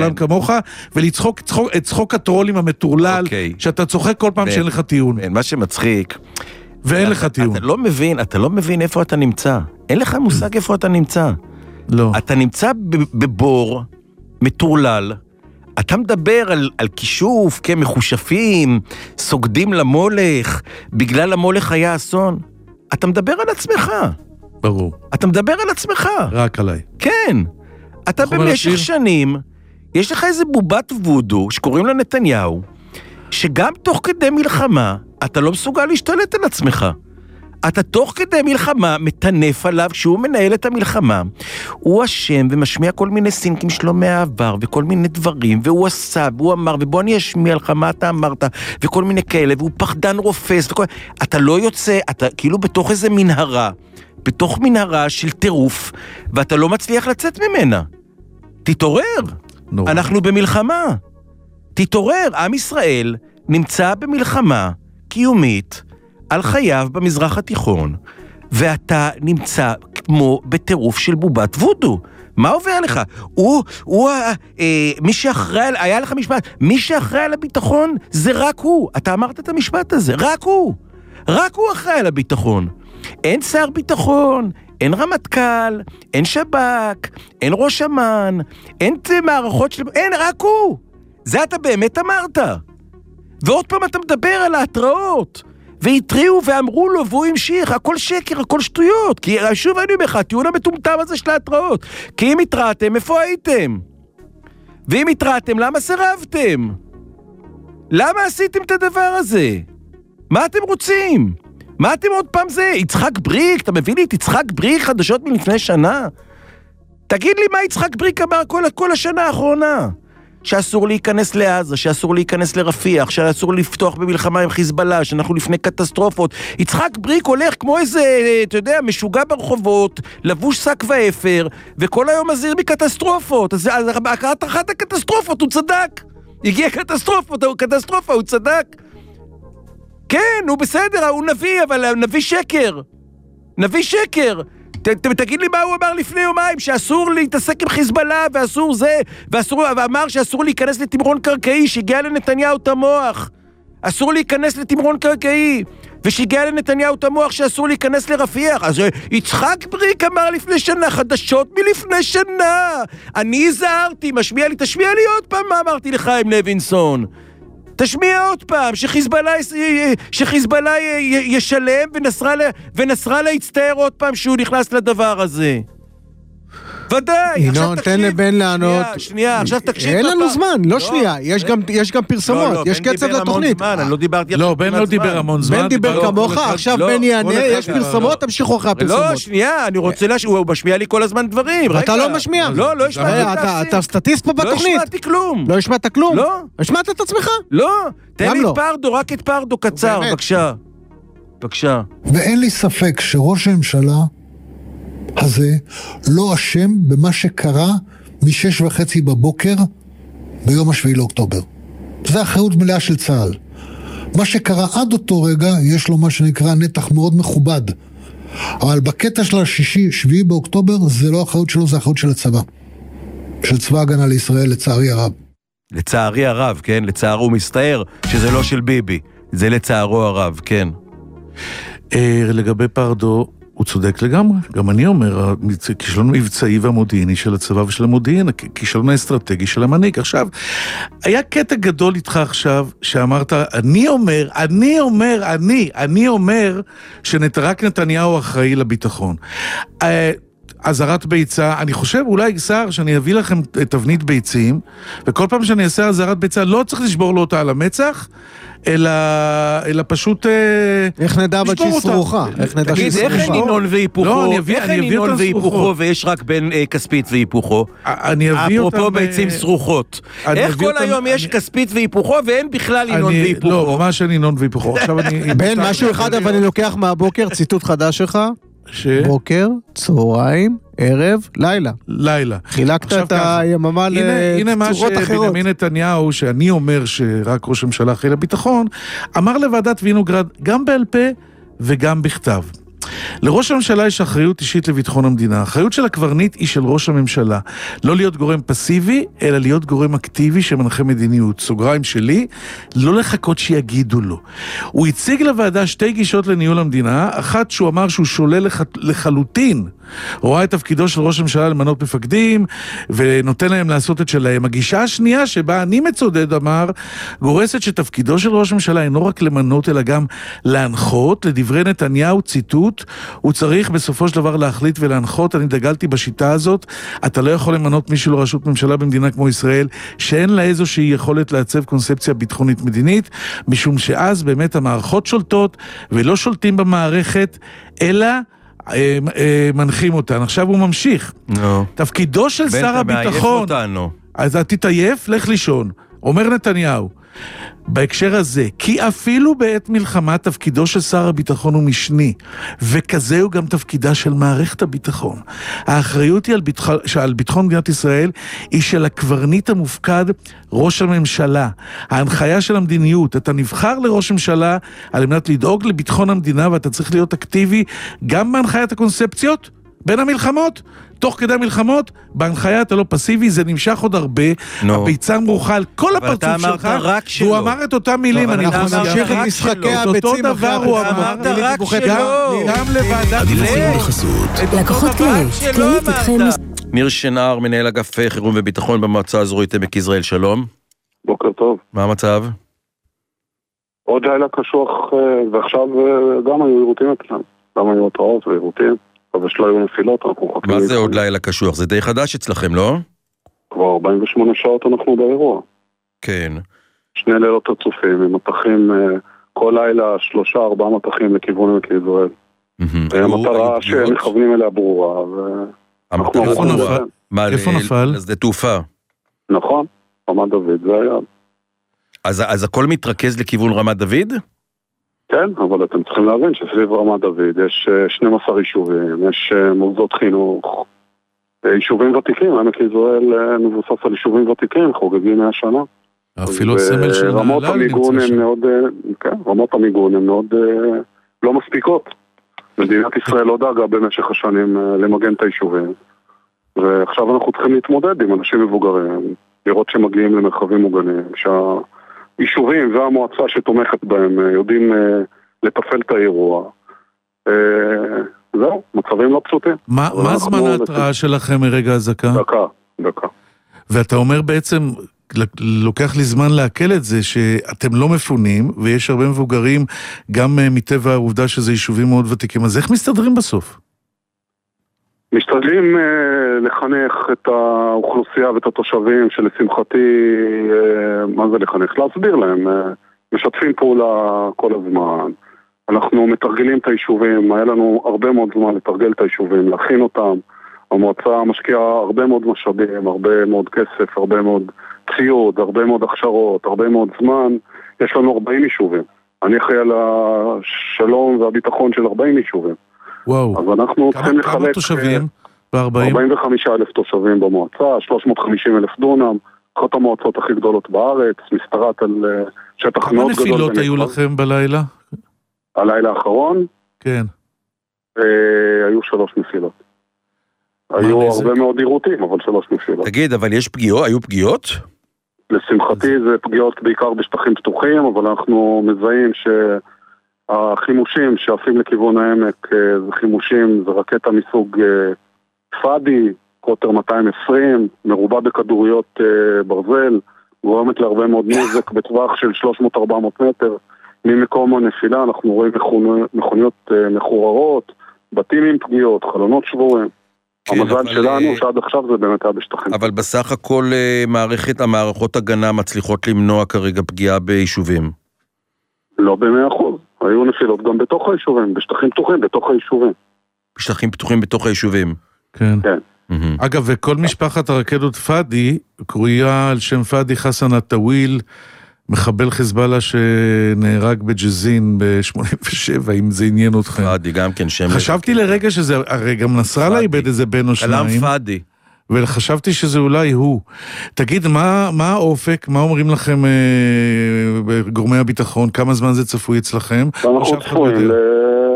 אדם כמוך, ולצחוק את צחוק הטרולים המטורלל, שאתה צוחק כל פעם שאין לך טיעון. מה שמצחיק... ואין לך טיעון. אתה לא מבין, אתה לא מבין איפה אתה נמצא. אין לך מושג איפה אתה נמצא. לא. אתה נמצא בבור, מטורלל, אתה מדבר על, על כישוף, כמחושפים, סוגדים למולך, בגלל המולך היה אסון. אתה מדבר על עצמך. ברור. אתה מדבר על עצמך. רק עליי. כן. אתה במשך שנים, יש לך איזה בובת וודו, שקוראים לה נתניהו, שגם תוך כדי מלחמה, אתה לא מסוגל להשתלט על עצמך. אתה תוך כדי מלחמה מטנף עליו כשהוא מנהל את המלחמה. הוא אשם ומשמיע כל מיני סינקים שלו מהעבר וכל מיני דברים, והוא עשה, והוא אמר, ובוא אני אשמיע לך מה אתה אמרת, וכל מיני כאלה, והוא פחדן רופס, וכל... אתה לא יוצא, אתה כאילו בתוך איזה מנהרה, בתוך מנהרה של טירוף, ואתה לא מצליח לצאת ממנה. תתעורר. נורא. אנחנו במלחמה. תתעורר. עם ישראל נמצא במלחמה קיומית, על חייו במזרח התיכון, ואתה נמצא כמו בטירוף של בובת וודו. מה עובר לך? הוא, הוא, אה, מי שאחראי, היה לך משפט, מי שאחראי על הביטחון זה רק הוא. אתה אמרת את המשפט הזה, רק הוא. רק הוא אחראי על הביטחון. אין שר ביטחון, אין רמטכ"ל, אין שב"כ, אין ראש אמ"ן, אין מערכות של... אין, רק הוא. זה אתה באמת אמרת. ועוד פעם אתה מדבר על ההתראות. והתריעו ואמרו לו, והוא המשיך, הכל שקר, הכל שטויות, כי שוב אני אומר לך, הטיעון המטומטם הזה של ההתראות, כי אם התרעתם, איפה הייתם? ואם התרעתם, למה סירבתם? למה עשיתם את הדבר הזה? מה אתם רוצים? מה אתם עוד פעם זה? יצחק בריק, אתה מביא לי את יצחק בריק חדשות מלפני שנה? תגיד לי מה יצחק בריק אמר כל, כל השנה האחרונה? שאסור להיכנס לעזה, שאסור להיכנס לרפיח, שאסור לפתוח במלחמה עם חיזבאללה, שאנחנו לפני קטסטרופות. יצחק בריק הולך כמו איזה, אתה יודע, משוגע ברחובות, לבוש שק ואפר, וכל היום מזהיר מקטסטרופות. אז אחת אחת הקטסטרופות, הוא צדק. הגיע קטסטרופות, הוא קטסטרופה, הוא צדק. כן, הוא בסדר, הוא נביא, אבל נביא שקר. נביא שקר. ת, ת, תגיד לי מה הוא אמר לפני יומיים, שאסור להתעסק עם חיזבאללה, ואסור זה, ואסור, ואמר שאסור להיכנס לתמרון קרקעי, שהגיע לנתניהו את המוח. אסור להיכנס לתמרון קרקעי, ושהגיע לנתניהו את המוח שאסור להיכנס לרפיח. אז יצחק בריק אמר לפני שנה, חדשות מלפני שנה. אני הזהרתי, משמיע לי, תשמיע לי עוד פעם מה אמרתי לך עם לוינסון. תשמיע עוד פעם, שחיזבאללה, שחיזבאללה ישלם ונסראללה, ונסראללה יצטער עוד פעם שהוא נכנס לדבר הזה. ודאי, עכשיו תקשיב. תן לבן לענות. שנייה, שנייה, עכשיו תקשיב. אין לנו זמן, לא שנייה, יש גם פרסומות, יש קצב לתוכנית. אני לא דיברתי... לא, בן לא דיבר המון זמן. בן דיבר כמוך, עכשיו בן יענה, יש פרסומות, תמשיכו אחרי הפרסומות. לא, שנייה, אני רוצה לה שהוא משמיע לי כל הזמן דברים. אתה לא משמיע. לא, לא השמעתי. אתה סטטיסט פה בתוכנית. לא השמעתי כלום. לא השמעת כלום? לא. השמעת את עצמך? לא. תן לי את פרדו, רק את פרדו קצר, בבקשה. בבקשה. ואין לי ספק שראש הממשלה הזה לא אשם במה שקרה משש וחצי בבוקר ביום השביעי לאוקטובר. זה אחריות מלאה של צה"ל. מה שקרה עד אותו רגע יש לו מה שנקרא נתח מאוד מכובד. אבל בקטע של השישי, שביעי באוקטובר, זה לא אחריות שלו, זה אחריות של הצבא. של צבא הגנה לישראל, לצערי הרב. לצערי הרב, כן? לצערו הוא מסתער שזה לא של ביבי. זה לצערו הרב, כן. לגבי פרדו, הוא צודק לגמרי. גם אני אומר, הכישלון מבצעי והמודיעיני של הצבא ושל המודיעין, הכישלון האסטרטגי של המנהיג. עכשיו, היה קטע גדול איתך עכשיו, שאמרת, אני אומר, אני אומר, אני, אני אומר, שרק נתניהו אחראי לביטחון. עזרת ביצה, אני חושב אולי שר שאני אביא לכם תבנית ביצים, וכל פעם שאני אעשה עזרת ביצה, לא צריך לשבור לו אותה על המצח, אלא, אלא פשוט איך נדע בת שהיא סרוחה? איך נדע שהיא סרוחה? איך אין נינון והיפוכו? איך אין נינון והיפוכו ויש רק בין כספית והיפוכו? אני אביא אותם... אפרופו ביצים סרוחות. איך כל היום יש כספית והיפוכו ואין בכלל נינון והיפוכו? לא, ממש אין נינון והיפוכו. בין משהו אחד אבל אני לוקח מהבוקר ציטוט חדש שלך. בוקר, צהריים, ערב, לילה. לילה. חילקת את היממה לצורות אחרות. הנה מה שבנימין נתניהו, שאני אומר שרק ראש הממשלה אחראי לביטחון, אמר לוועדת וינוגרד גם בעל פה וגם בכתב. לראש הממשלה יש אחריות אישית לביטחון המדינה. האחריות של הקברניט היא של ראש הממשלה. לא להיות גורם פסיבי, אלא להיות גורם אקטיבי שמנחה מדיניות. סוגריים שלי, לא לחכות שיגידו לו. הוא הציג לוועדה שתי גישות לניהול המדינה, אחת שהוא אמר שהוא שולל לח... לחלוטין, רואה את תפקידו של ראש הממשלה למנות מפקדים, ונותן להם לעשות את שלהם. הגישה השנייה שבה אני מצודד אמר, גורסת שתפקידו של ראש הממשלה אינו רק למנות, אלא גם להנחות. לדברי נתניהו, ציטוט, הוא צריך בסופו של דבר להחליט ולהנחות. אני דגלתי בשיטה הזאת, אתה לא יכול למנות מישהו לראשות ממשלה במדינה כמו ישראל, שאין לה איזושהי יכולת לעצב קונספציה ביטחונית מדינית, משום שאז באמת המערכות שולטות, ולא שולטים במערכת, אלא מנחים אותן. עכשיו הוא ממשיך. תפקידו של שר הביטחון, אז אתה תתעייף, לך לישון. אומר נתניהו, בהקשר הזה, כי אפילו בעת מלחמה תפקידו של שר הביטחון הוא משני, וכזה הוא גם תפקידה של מערכת הביטחון. האחריות היא על ביטחון, על ביטחון מדינת ישראל היא של הקברניט המופקד, ראש הממשלה. ההנחיה של המדיניות, אתה נבחר לראש ממשלה על מנת לדאוג לביטחון המדינה, ואתה צריך להיות אקטיבי גם בהנחיית הקונספציות בין המלחמות, תוך כדי המלחמות, בהנחיה אתה לא פסיבי, זה נמשך עוד הרבה, הביצה מרוחה על כל הפרצוף שלך, והוא אמר את אותם מילים, אני נמשיך עם משחקי הביצים, אותו דבר הוא אמר, גם לוועדת לקוחות כללית, כללית איתכם. ניר שנער, מנהל אגף חירום וביטחון במועצה האזורית עמק יזרעאל, שלום. בוקר טוב. מה המצב? עוד לילה קשוח, ועכשיו גם היו עירותים אצלם, גם היו התראות ועירותים. אבל שלא היו נפילות, אנחנו חכים... מה זה עוד לילה קשוח? זה די חדש אצלכם, לא? כבר ארבעים ושמונה שעות אנחנו באירוע. כן. שני לילות רצופים, עם מטחים, כל לילה שלושה, ארבעה מטחים לכיוון עמק יזרעאל. המטרה שמכוונים אליה ברורה, ואנחנו... איפה נפל? איפה נפל? אז זה תעופה. נכון, רמת דוד, זה היה. אז הכל מתרכז לכיוון רמת דוד? כן, אבל אתם צריכים להבין שסביב רמת דוד יש שנים עשר יישובים, יש מוסדות חינוך, יישובים ותיקים, עמק יזרעאל מבוסס על יישובים ותיקים, חוגגים מאה שנה. אפילו הסמל של נעלה רמות המיגון הן מאוד, כן, רמות המיגון הן מאוד לא מספיקות. מדינת ישראל לא דאגה במשך השנים למגן את היישובים, ועכשיו אנחנו צריכים להתמודד עם אנשים מבוגרים, לראות שמגיעים למרחבים מוגנים, שה... יישובים והמועצה שתומכת בהם יודעים לתפעל את האירוע. זהו, מצבים לא פשוטים. מה זמן ההתראה שלכם מרגע הזקה? דקה, דקה. ואתה אומר בעצם, לוקח לי זמן להקל את זה, שאתם לא מפונים, ויש הרבה מבוגרים, גם מטבע העובדה שזה יישובים מאוד ותיקים. אז איך מסתדרים בסוף? משתדלים אה, לחנך את האוכלוסייה ואת התושבים שלשמחתי, אה, מה זה לחנך? להסביר להם, אה, משתפים פעולה כל הזמן, אנחנו מתרגלים את היישובים, היה לנו הרבה מאוד זמן לתרגל את היישובים, להכין אותם, המועצה משקיעה הרבה מאוד משאבים, הרבה מאוד כסף, הרבה מאוד ציוד, הרבה מאוד הכשרות, הרבה מאוד זמן, יש לנו ארבעים יישובים, אני אחראי על השלום והביטחון של ארבעים יישובים. וואו. אז אנחנו צריכים לחלק... כמה תושבים ב-ארבעים? ארבעים וחמישה אלף תושבים במועצה, שלוש מאות וחמישים אלף דונם, אחת המועצות הכי גדולות בארץ, מסתרת על שטח מאוד גדול. כמה נפילות היו לכם בלילה? הלילה האחרון? כן. היו שלוש נפילות. היו הרבה מאוד עירותים, אבל שלוש נפילות. תגיד, אבל יש פגיעות? היו פגיעות? לשמחתי זה פגיעות בעיקר בשטחים פתוחים, אבל אנחנו מזהים ש... החימושים שעפים לכיוון העמק זה חימושים, זה רקטה מסוג פאדי, קוטר מאתיים ועשרים, מרובה בכדוריות ברזל, גורמת להרבה מאוד נזק בטווח של שלוש מאות עד ארבע מאות מטר. ממקום הנפילה אנחנו רואים מכוניות מחוררות, בתים עם פגיעות, חלונות שבורים. כן, המזל אבל... שלנו שעד עכשיו זה באמת היה בשטחים. אבל בסך הכל מערכת, המערכות הגנה מצליחות למנוע כרגע פגיעה ביישובים. לא במאה אחוז. היו נפילות גם בתוך היישובים, בשטחים פתוחים בתוך היישובים. בשטחים פתוחים בתוך היישובים. כן. כן. אגב, וכל משפחת הרקדות פאדי, קרויה על שם פאדי חסן הטוויל, מחבל חזבאללה שנהרג בג'זין ב-שמונים ושבע, אם זה עניין אותך. פאדי, גם כן שם... חשבתי לרגע שזה, הרי גם נסראללה איבד איזה בן או שניים. כלם פאדי. וחשבתי שזה אולי הוא. תגיד, מה, מה האופק? מה אומרים לכם אה, גורמי הביטחון? כמה זמן זה צפוי אצלכם? אנחנו צפויים, לאף אחד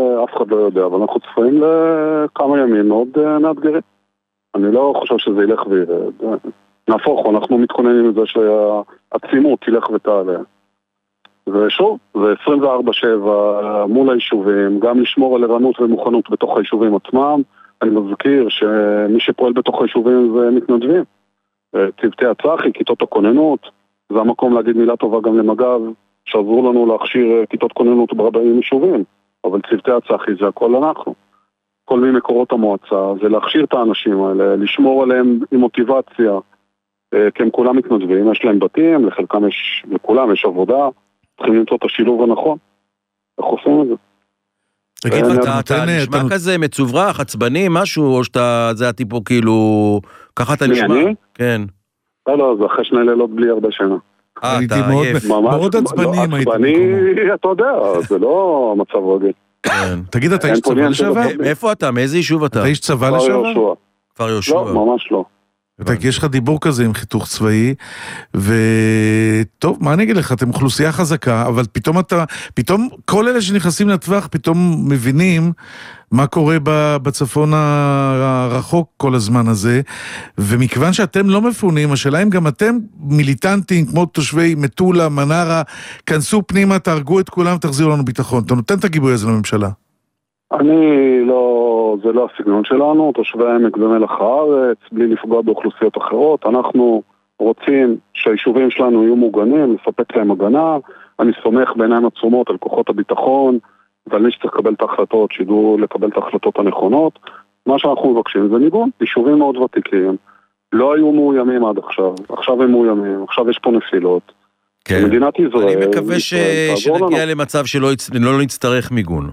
אחד לא יודע, אבל אנחנו צפויים לכמה ימים מאוד מאתגרים. אני לא חושב שזה ילך וירד. נהפוך, אנחנו מתכוננים לזה שהעצימות תלך ותעלה. ושוב, זה עשרים וארבע שבע מול היישובים, גם לשמור על ערנות ומוכנות בתוך היישובים עצמם. אני מזכיר שמי שפועל בתוך היישובים זה מתנדבים. צוותי הצח"י, כיתות הכוננות, זה המקום להגיד מילה טובה גם למג"ב, שעזרו לנו להכשיר כיתות כוננות ברבעים יישובים, אבל צוותי הצח"י זה הכל אנחנו. כל מי מקורות המועצה, זה להכשיר את האנשים האלה, לשמור עליהם עם מוטיבציה, כי הם כולם מתנדבים, יש להם בתים, לחלקם יש, לכולם יש עבודה, צריכים למצוא את השילוב הנכון. איך עושים את זה? תגיד, אתה נשמע כזה מצוברח, עצבני, משהו, או שאתה, זה הטיפו כאילו, ככה אתה נשמע? אני? כן. לא, לא, זה אחרי שני לילות בלי הרבה שינה. אה, אתה עייף. מאוד עצבנים הייתי עצבני, אתה יודע, זה לא מצב רגיל. תגיד, אתה איש צבא לשעבר? מאיפה אתה? מאיזה יישוב אתה? אתה איש צבא לשעבר? כפר יהושע. לא, ממש לא. יש לך דיבור כזה עם חיתוך צבאי, וטוב, מה אני אגיד לך, אתם אוכלוסייה חזקה, אבל פתאום אתה, פתאום כל אלה שנכנסים לטווח, פתאום מבינים מה קורה בצפון הרחוק כל הזמן הזה, ומכיוון שאתם לא מפונים, השאלה אם גם אתם מיליטנטים, כמו תושבי מטולה, מנרה, כנסו פנימה, תהרגו את כולם, תחזירו לנו ביטחון. אתה נותן את הגיבוי הזה לממשלה? אני לא, זה לא הסגנון שלנו, תושבי העמק ומלח הארץ, בלי לפגוע באוכלוסיות אחרות. אנחנו רוצים שהיישובים שלנו יהיו מוגנים, לספק להם הגנה. אני סומך בעיניים עצומות על כוחות הביטחון, ועל מי שצריך לקבל את ההחלטות, שידעו לקבל את ההחלטות הנכונות. מה שאנחנו מבקשים זה ניגון, יישובים מאוד ותיקים, לא היו מאוימים עד עכשיו, עכשיו הם מאוימים, עכשיו יש פה נפילות. כן. מדינת ישראל... אני מקווה ש... שנגיע למצב שלא יצ... לא נצטרך מיגון.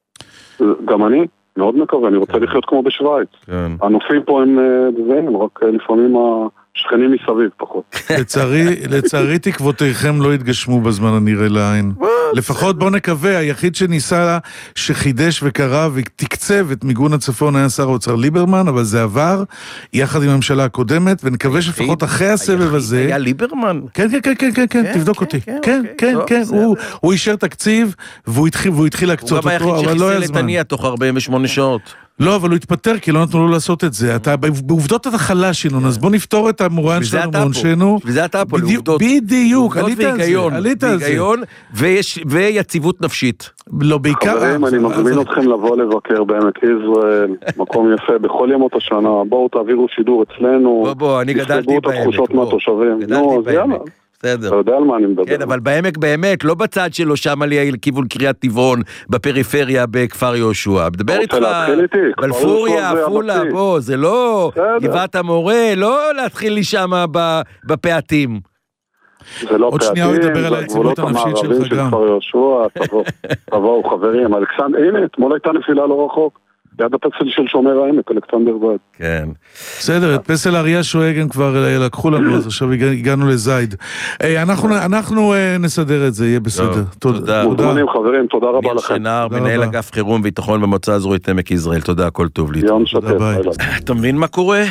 גם אני מאוד מקווה, אני רוצה לחיות כמו בשוויץ. הנופים פה הם דברים, רק לפעמים השכנים מסביב פחות. לצערי תקוותיכם לא התגשמו בזמן הנראה לעין. לפחות בוא נקווה, היחיד שניסה, שחידש וקרא ותקצב את מיגון הצפון היה שר האוצר ליברמן, אבל זה עבר יחד עם הממשלה הקודמת, ונקווה שפחות אחרי הסבב הזה... היה ליברמן? כן, כן, כן, כן, כן, תבדוק אותי. כן, כן, כן, הוא אישר תקציב, והוא התחיל להקצות אותו, אבל לא היה זמן. לתניע תוך ארבעים ושמונה שעות. לא, אבל הוא התפטר, כי לא נתנו לו לעשות את זה. אתה, בעובדות אתה חלש, ינון, אז בוא נפתור את המורן שלנו מעונשנו. וזה אתה פה, לעובדות. בדיוק, עלית על זה. עלית על זה. והיגיון, ויציבות נפשית. לא, בעיקר... חברים, אני מזמין אתכם לבוא לבקר בעמק יזרעאל, מקום יפה, בכל ימות השנה. בואו תעבירו שידור אצלנו. בוא, בוא, אני גדלתי בעמק. התחושות מהתושבים. נו, אז יאללה. בסדר. אתה יודע על מה אני מדבר. כן, אבל בעמק באמת, לא בצד שלו שם עלייה לכיוון קריית טבעון, בפריפריה בכפר יהושע. מדבר איתך, בלפוריה, עפולה, בוא, זה לא גבעת המורה, לא להתחיל לי שם בפעתים. זה לא פעתים, זה הגבולות המערבים של כפר יהושע, תבואו חברים, אלכסנדר, הנה, אתמול הייתה נפילה לא רחוק. ליד הפסל של שומר העמק, אלכסנדר בד. כן. בסדר, את פסל אריה שואגן כבר לקחו לנו, אז עכשיו הגענו לזייד. אנחנו נסדר את זה, יהיה בסדר. תודה. מוזמנים חברים, תודה רבה לכם. שנער, מנהל אגף חירום וביטחון במועצה האזורית עמק יזרעאל, תודה, הכל טוב לי. יום שטף. אתה מבין מה קורה?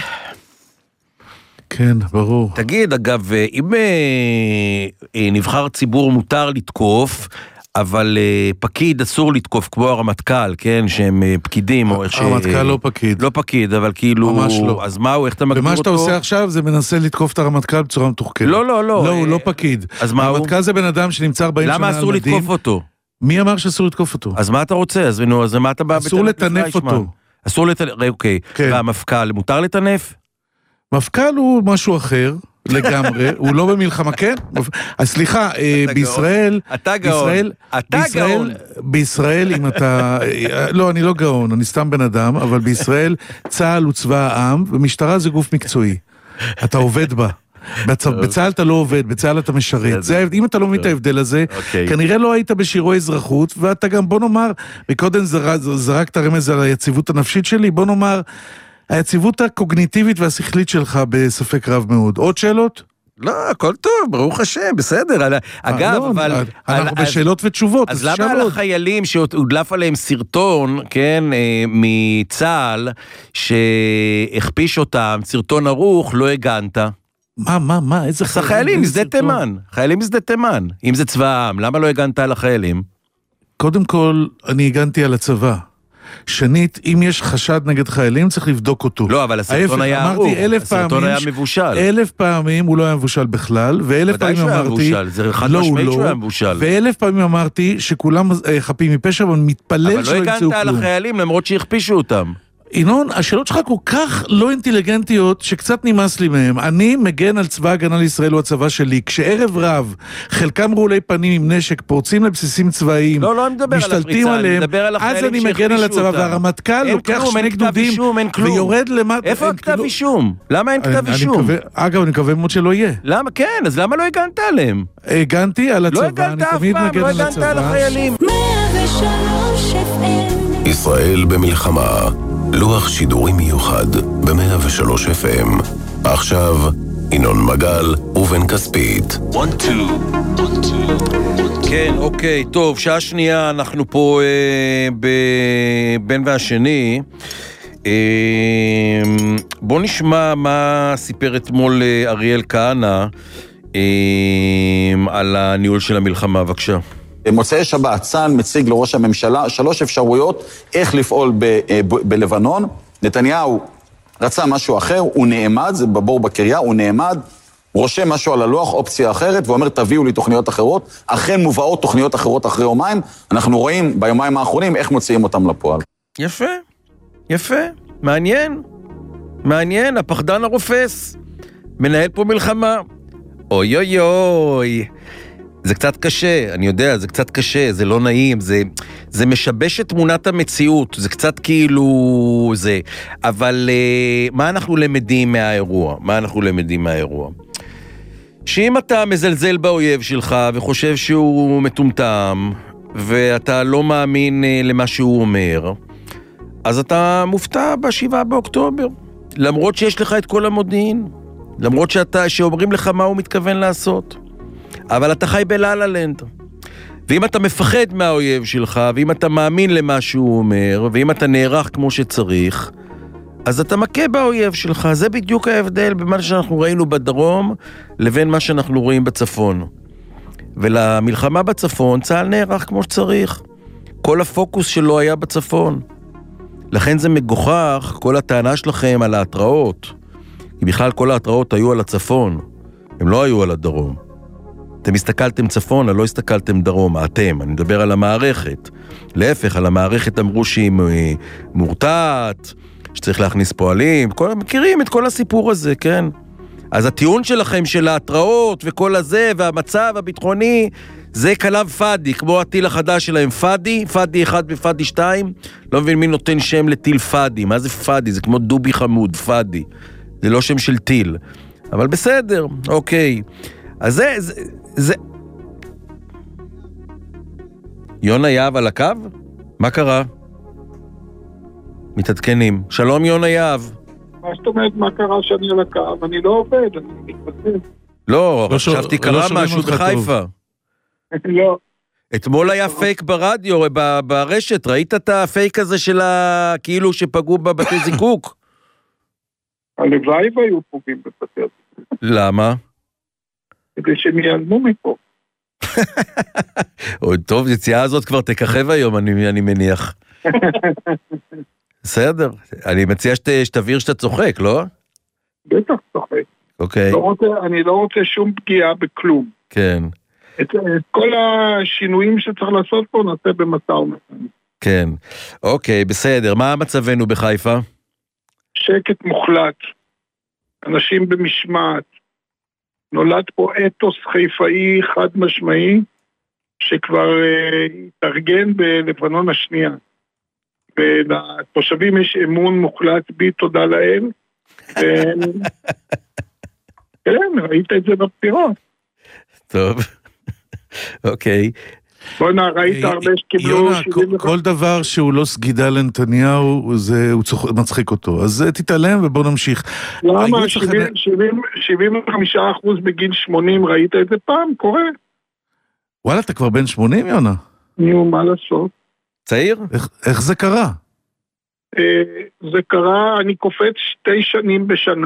כן, ברור. תגיד, אגב, אם נבחר ציבור מותר לתקוף, אבל uh, פקיד אסור לתקוף כמו הרמטכ"ל, כן, שהם uh, פקידים או איך ש... הרמטכ"ל לא פקיד. לא פקיד, אבל כאילו... ממש לא. אז מה הוא, איך אתה מגדיר אותו? ומה שאתה עושה עכשיו זה מנסה לתקוף את הרמטכ"ל בצורה מתוחכמת. לא, לא, לא. לא, הוא לא פקיד. אז מה הוא? הרמטכ"ל זה בן אדם שנמצא ארבעים שנה על מדים. למה אסור לתקוף אותו? מי אמר שאסור לתקוף אותו? אז מה אתה רוצה? אז נו, אז מה אתה בא... אסור לטנף אותו. אסור לטנף, אוקיי. והמפכ"ל, מותר לטנף? מפכ"ל הוא משהו אחר. לגמרי, הוא לא במלחמה, כן? אז סליחה, בישראל, אתה גאון, אתה גאון. בישראל, אם אתה, לא, אני לא גאון, אני סתם בן אדם, אבל בישראל צה"ל הוא צבא העם, ומשטרה זה גוף מקצועי. אתה עובד בה. בצה"ל אתה לא עובד, בצה"ל אתה משרת. אם אתה לא מבין את ההבדל הזה, כנראה לא היית בשיעורי אזרחות, ואתה גם, בוא נאמר, מקודם זרקת רמז על היציבות הנפשית שלי, בוא נאמר, היציבות הקוגניטיבית והשכלית שלך בספק רב מאוד. עוד שאלות? לא, הכל טוב, ברוך השם, בסדר. אגב, אבל... אנחנו בשאלות ותשובות. אז למה על החיילים שהודלף עליהם סרטון, כן, מצה"ל, שהכפיש אותם, סרטון ערוך, לא הגנת? מה, מה, מה? איזה חיילים? חיילים משדה תימן. חיילים משדה תימן. אם זה צבא העם, למה לא הגנת על החיילים? קודם כל, אני הגנתי על הצבא. שנית, אם יש חשד נגד חיילים, צריך לבדוק אותו. לא, אבל הסרטון היה ארוך, הסרטון היה מבושל. אלף פעמים הוא לא היה מבושל בכלל, ואלף פעמים אמרתי, לא הוא לא, ואלף פעמים אמרתי שכולם חפים מפשע, אבל מתפלל שלא ימצאו כלום. אבל לא הגנת על החיילים, למרות שהכפישו אותם. אינון, השאלות שלך כל כך לא אינטליגנטיות שקצת נמאס לי מהם. אני מגן על צבא הגנה לישראל, הוא הצבא שלי. כשערב רב, חלקם רעולי פנים עם נשק, פורצים לבסיסים צבאיים, לא, לא, אני מדבר על הפריצה, אני מדבר על החיילים אז אני מגן על הצבא, והרמטכ"ל לוקח שני גדודים ויורד למטה. איפה הכתב אישום? למה אין כתב אישום? אגב, אני מקווה מאוד שלא יהיה. למה? כן, אז למה לא הגנת עליהם? הגנתי על הצבא, אני תמיד מגן על הצבא. ישראל במלחמה, לוח שידורים מיוחד ב-מאה ושלוש אף אם. עכשיו, ינון מגל ובן כספית. כן, אוקיי, טוב, שעה שנייה, אנחנו פה אה, בבן והשני. אה, בוא נשמע מה סיפר אתמול אריאל כהנא אה, על הניהול של המלחמה, בבקשה. מוצאי שבת, צה"ל מציג לראש הממשלה שלוש אפשרויות איך לפעול ב- ב- בלבנון. נתניהו רצה משהו אחר, הוא נעמד, זה בבור בקריה, הוא נעמד, רושם משהו על הלוח, אופציה אחרת, ואומר תביאו לי תוכניות אחרות. אכן מובאות תוכניות אחרות אחרי יומיים, אנחנו רואים ביומיים האחרונים איך מוציאים אותם לפועל. יפה, יפה, מעניין, מעניין, הפחדן הרופס, מנהל פה מלחמה, אוי אוי אוי. זה קצת קשה, אני יודע, זה קצת קשה, זה לא נעים, זה, זה משבש את תמונת המציאות, זה קצת כאילו זה, אבל uh, מה אנחנו למדים מהאירוע? מה אנחנו למדים מהאירוע? שאם אתה מזלזל באויב שלך וחושב שהוא מטומטם, ואתה לא מאמין uh, למה שהוא אומר, אז אתה מופתע בשבעה באוקטובר, למרות שיש לך את כל המודיעין, למרות שאתה, שאומרים לך מה הוא מתכוון לעשות. אבל אתה חי בלה-לה-לנד. ואם אתה מפחד מהאויב שלך, ואם אתה מאמין למה שהוא אומר, ואם אתה נערך כמו שצריך, אז אתה מכה באויב שלך. זה בדיוק ההבדל בין מה שאנחנו ראינו בדרום, לבין מה שאנחנו רואים בצפון. ולמלחמה בצפון, צה"ל נערך כמו שצריך. כל הפוקוס שלו היה בצפון. לכן זה מגוחך, כל הטענה שלכם על ההתראות. כי בכלל כל ההתראות היו על הצפון. הם לא היו על הדרום. אתם הסתכלתם צפונה, לא הסתכלתם דרומה, אתם, אני מדבר על המערכת. להפך, על המערכת אמרו שהיא מורתעת, שצריך להכניס פועלים, כל, מכירים את כל הסיפור הזה, כן? אז הטיעון שלכם של ההתראות וכל הזה, והמצב הביטחוני, זה כלב פאדי, כמו הטיל החדש שלהם, פאדי, פאדי אחד ופאדי שתיים, לא מבין מי נותן שם לטיל פאדי, מה זה פאדי? זה כמו דובי חמוד, פאדי, זה לא שם של טיל, אבל בסדר, אוקיי. אז זה, זה, זה... יונה יהב על הקו? מה קרה? מתעדכנים. שלום יונה יהב. מה זאת אומרת מה קרה שאני על הקו? אני לא עובד, אני מתבטל. לא, חשבתי קרה משהו בחיפה. לא. אתמול היה פייק ברדיו, ברשת, ראית את הפייק הזה של כאילו שפגעו בבתי זיקוק? הלוואי והיו פוגעים בבתי זיקוק. למה? כדי שהם ייעלמו מפה. טוב, יציאה הזאת כבר תככב היום, אני, אני מניח. בסדר, אני מציע שת, שתבהיר שאתה צוחק, לא? בטח צוחק. אוקיי. לא רוצה, אני לא רוצה שום פגיעה בכלום. כן. את, את כל השינויים שצריך לעשות פה נעשה במשא ומתן. כן. אוקיי, בסדר. מה מצבנו בחיפה? שקט מוחלט. אנשים במשמעת. נולד פה אתוס חיפאי חד משמעי, שכבר uh, התארגן בלבנון השנייה. ולתושבים יש אמון מוחלט בי, תודה לאל. כן, ראית את זה בבחירות. טוב, אוקיי. בוא'נה, ראית הרבה שקיבלו... יונה, כל דבר שהוא לא סגידה לנתניהו, הוא מצחיק אותו. אז תתעלם ובוא נמשיך. למה? שבעים וחמישה אחוז בגיל שמונים, ראית את זה פעם? קורה. וואלה, אתה כבר בן שמונים, יונה? נו, מה לעשות? צעיר? איך זה קרה? זה קרה, אני קופץ שתי שנים בשנה.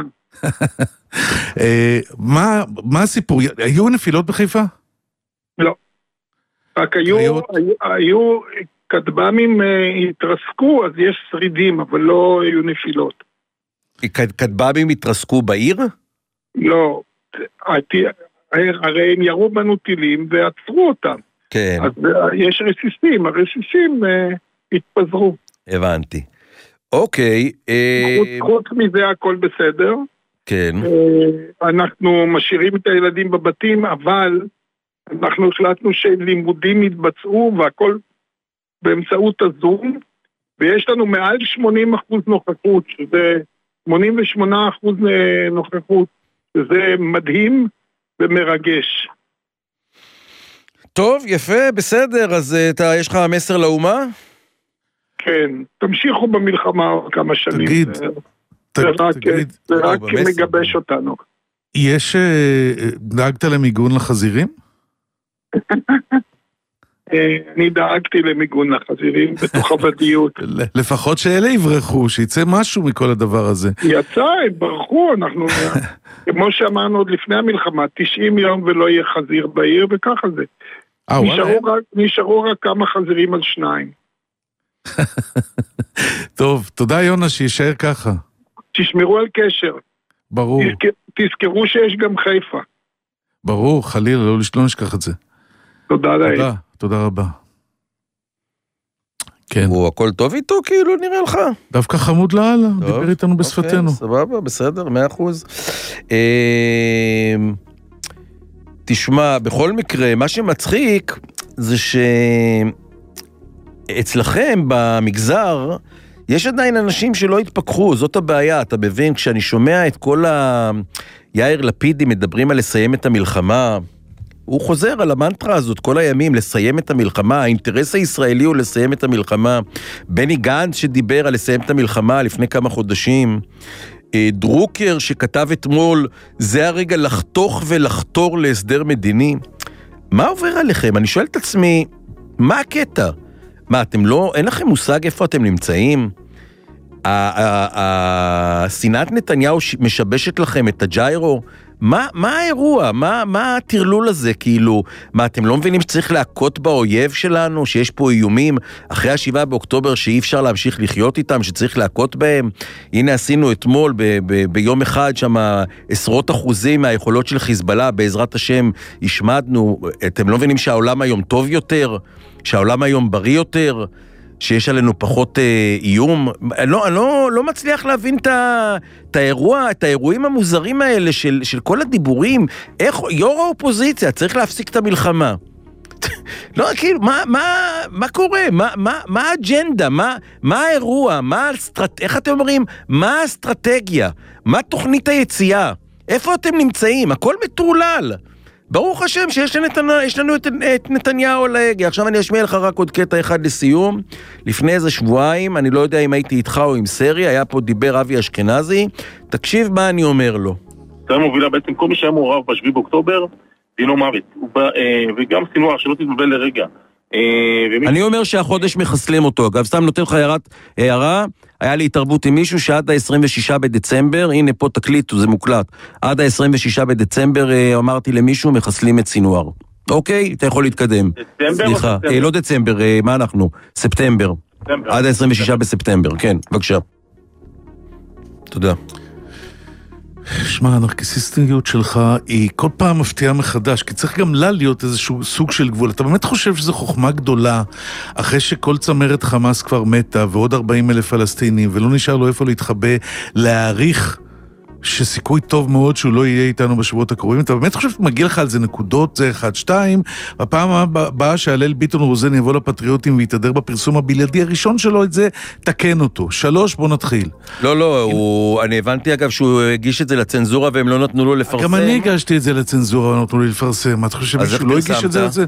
מה הסיפור? היו נפילות בחיפה? לא. רק היו, היו, היו כטב"מים התרסקו, אז יש שרידים, אבל לא היו נפילות. כטב"מים התרסקו בעיר? לא, הרי הם ירו בנו טילים ועצרו אותם. כן. אז יש רסיסים, הרסיסים התפזרו. הבנתי. אוקיי. חוץ מזה הכל בסדר. כן. אנחנו משאירים את הילדים בבתים, אבל אנחנו החלטנו שלימודים יתבצעו והכל באמצעות הזום, ויש לנו מעל שמונים אחוז נוכחות, שזה שמונים ושמונה אחוז נוכחות, שזה מדהים ומרגש. טוב, יפה, בסדר, אז אתה, יש לך מסר לאומה? כן, תמשיכו במלחמה עוד כמה שנים. תגיד, זה, תגיד, זה רק, תגיד. זה רק לא, במסר. מגבש אותנו. יש, דאגת למיגון לחזירים? אני דאגתי למיגון לחזירים בתוך הבדיות. לפחות שאלה יברחו, שיצא משהו מכל הדבר הזה. יצא, הם ברחו, אנחנו, כמו שאמרנו עוד לפני המלחמה, תשעים יום ולא יהיה חזיר בעיר, וככה זה. נשארו רק, נשארו רק כמה חזירים על שניים. טוב, תודה יונה, שישאר ככה. תשמרו על קשר. ברור. תזכרו שיש גם חיפה. ברור, חלילה, לא, לא נשכח את זה. תודה לאל. תודה, תודה רבה. כן. הוא הכל טוב איתו, כאילו, נראה לך? דווקא חמוד לאללה, דיבר איתנו בשפתנו. אוקיי, סבבה, בסדר, מאה אחוז. תשמע, בכל מקרה, מה שמצחיק זה שאצלכם במגזר יש עדיין אנשים שלא התפכחו, זאת הבעיה, אתה מבין, כשאני שומע את כל היאיר לפידים מדברים על לסיים את המלחמה, הוא חוזר על המנטרה הזאת כל הימים, לסיים את המלחמה, האינטרס הישראלי הוא לסיים את המלחמה, בני גנץ שדיבר על לסיים את המלחמה לפני כמה חודשים, דרוקר שכתב אתמול, זה הרגע לחתוך ולחתור להסדר מדיני. מה עובר עליכם? אני שואל את עצמי, מה הקטע? מה, אתם לא, אין לכם מושג איפה אתם נמצאים? השנאת נתניהו משבשת לכם את הג'יירו? מה, מה האירוע? מה, מה התרלול הזה? כאילו, מה, אתם לא מבינים שצריך להכות באויב שלנו? שיש פה איומים אחרי השבעה באוקטובר שאי אפשר להמשיך לחיות איתם, שצריך להכות בהם? הנה עשינו אתמול ב, ב, ביום אחד שם עשרות אחוזים מהיכולות של חיזבאללה, בעזרת השם השמדנו. אתם לא מבינים שהעולם היום טוב יותר? שהעולם היום בריא יותר? שיש עלינו פחות אה, איום? אני לא, אני לא, לא מצליח להבין את, את האירוע, את האירועים המוזרים האלה של, של כל הדיבורים. איך, יו"ר האופוזיציה צריך להפסיק את המלחמה. לא, כאילו, מה, מה, מה קורה? מה, מה, מה האג'נדה? מה, מה האירוע? מה הסטרט... איך אתם אומרים? מה האסטרטגיה? מה תוכנית היציאה? איפה אתם נמצאים? הכל מטורלל. ברוך השם שיש לנו, יש לנו את, את נתניהו על ההגה. עכשיו אני אשמיע לך רק עוד קטע אחד לסיום. לפני איזה שבועיים, אני לא יודע אם הייתי איתך או עם סרי, היה פה דיבר אבי אשכנזי, תקשיב מה אני אומר לו. זה מובילה בעצם כל מי שהיה מעורב בשביעי באוקטובר, דינו מוות. וגם סינואר, שלא תתבלבל לרגע. אני אומר שהחודש מחסלים אותו, אגב, סתם נותן לך הערה, היה לי התערבות עם מישהו שעד ה-עשרים ושישה בדצמבר, הנה פה תקליטו, זה מוקלט, עד ה-עשרים ושישה בדצמבר אמרתי למישהו, מחסלים את סינואר. אוקיי, אתה יכול להתקדם. דצמבר או ספטמבר? לא דצמבר, מה אנחנו? ספטמבר. עד ה-עשרים ושישה בספטמבר, כן, בבקשה. תודה. שמע, הנרקיסיסטיות שלך היא כל פעם מפתיעה מחדש, כי צריך גם לה להיות איזשהו סוג של גבול. אתה באמת חושב שזו חוכמה גדולה, אחרי שכל צמרת חמאס כבר מתה, ועוד ארבעים אלף פלסטינים, ולא נשאר לו איפה להתחבא, להעריך שסיכוי טוב מאוד שהוא לא יהיה איתנו בשבועות הקרובים. אתה באמת חושב שמגיע לך על זה נקודות, זה אחד, שתיים, בפעם הבאה שהלל ביטון רוזן יבוא לפטריוטים ויתהדר בפרסום הבלעדי הראשון שלו, את זה תקן אותו. שלוש, בוא נתחיל. לא, לא, הוא, אני הבנתי אגב שהוא הגיש את זה לצנזורה והם לא נתנו לו לפרסם. גם אני הגשתי את זה לצנזורה ולא נתנו לי לפרסם. אתה חושב שמישהו לא הגיש את זה לזה?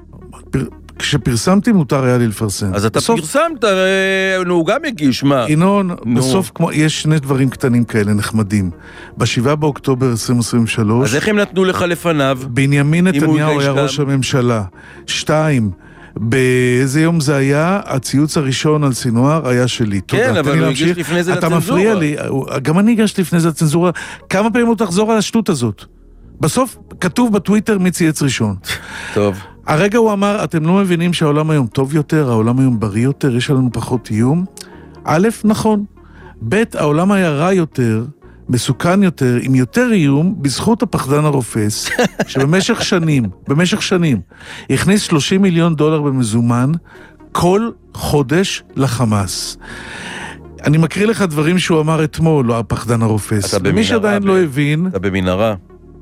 כשפרסמתי מותר היה לי לפרסם. אז אתה פרסמת, הוא גם הגיש, מה? ינון, בסוף יש שני דברים קטנים כאלה נחמדים. בשבעה באוקטובר עשרים עשרים ושלוש... אז איך הם נתנו לך לפניו? בנימין נתניהו היה ראש הממשלה. שתיים, באיזה יום זה היה? הציוץ הראשון על סינואר היה שלי. כן, אבל הוא הגיש לפני זה לצנזורה. אתה מפריע לי, גם אני הגשתי לפני זה לצנזורה. כמה פעמים הוא תחזור על השטות הזאת? בסוף כתוב בטוויטר מי צייץ ראשון. טוב. הרגע הוא אמר, אתם לא מבינים שהעולם היום טוב יותר, העולם היום בריא יותר, יש לנו פחות איום? א', נכון. ב', העולם היה רע יותר, מסוכן יותר, עם יותר איום, בזכות הפחדן הרופס, שבמשך שנים, במשך שנים, הכניס שלושים מיליון דולר במזומן, כל חודש לחמאס. אני מקריא לך דברים שהוא אמר אתמול, לא הפחדן הרופס. מי שעדיין לא הבין... אתה במנהרה.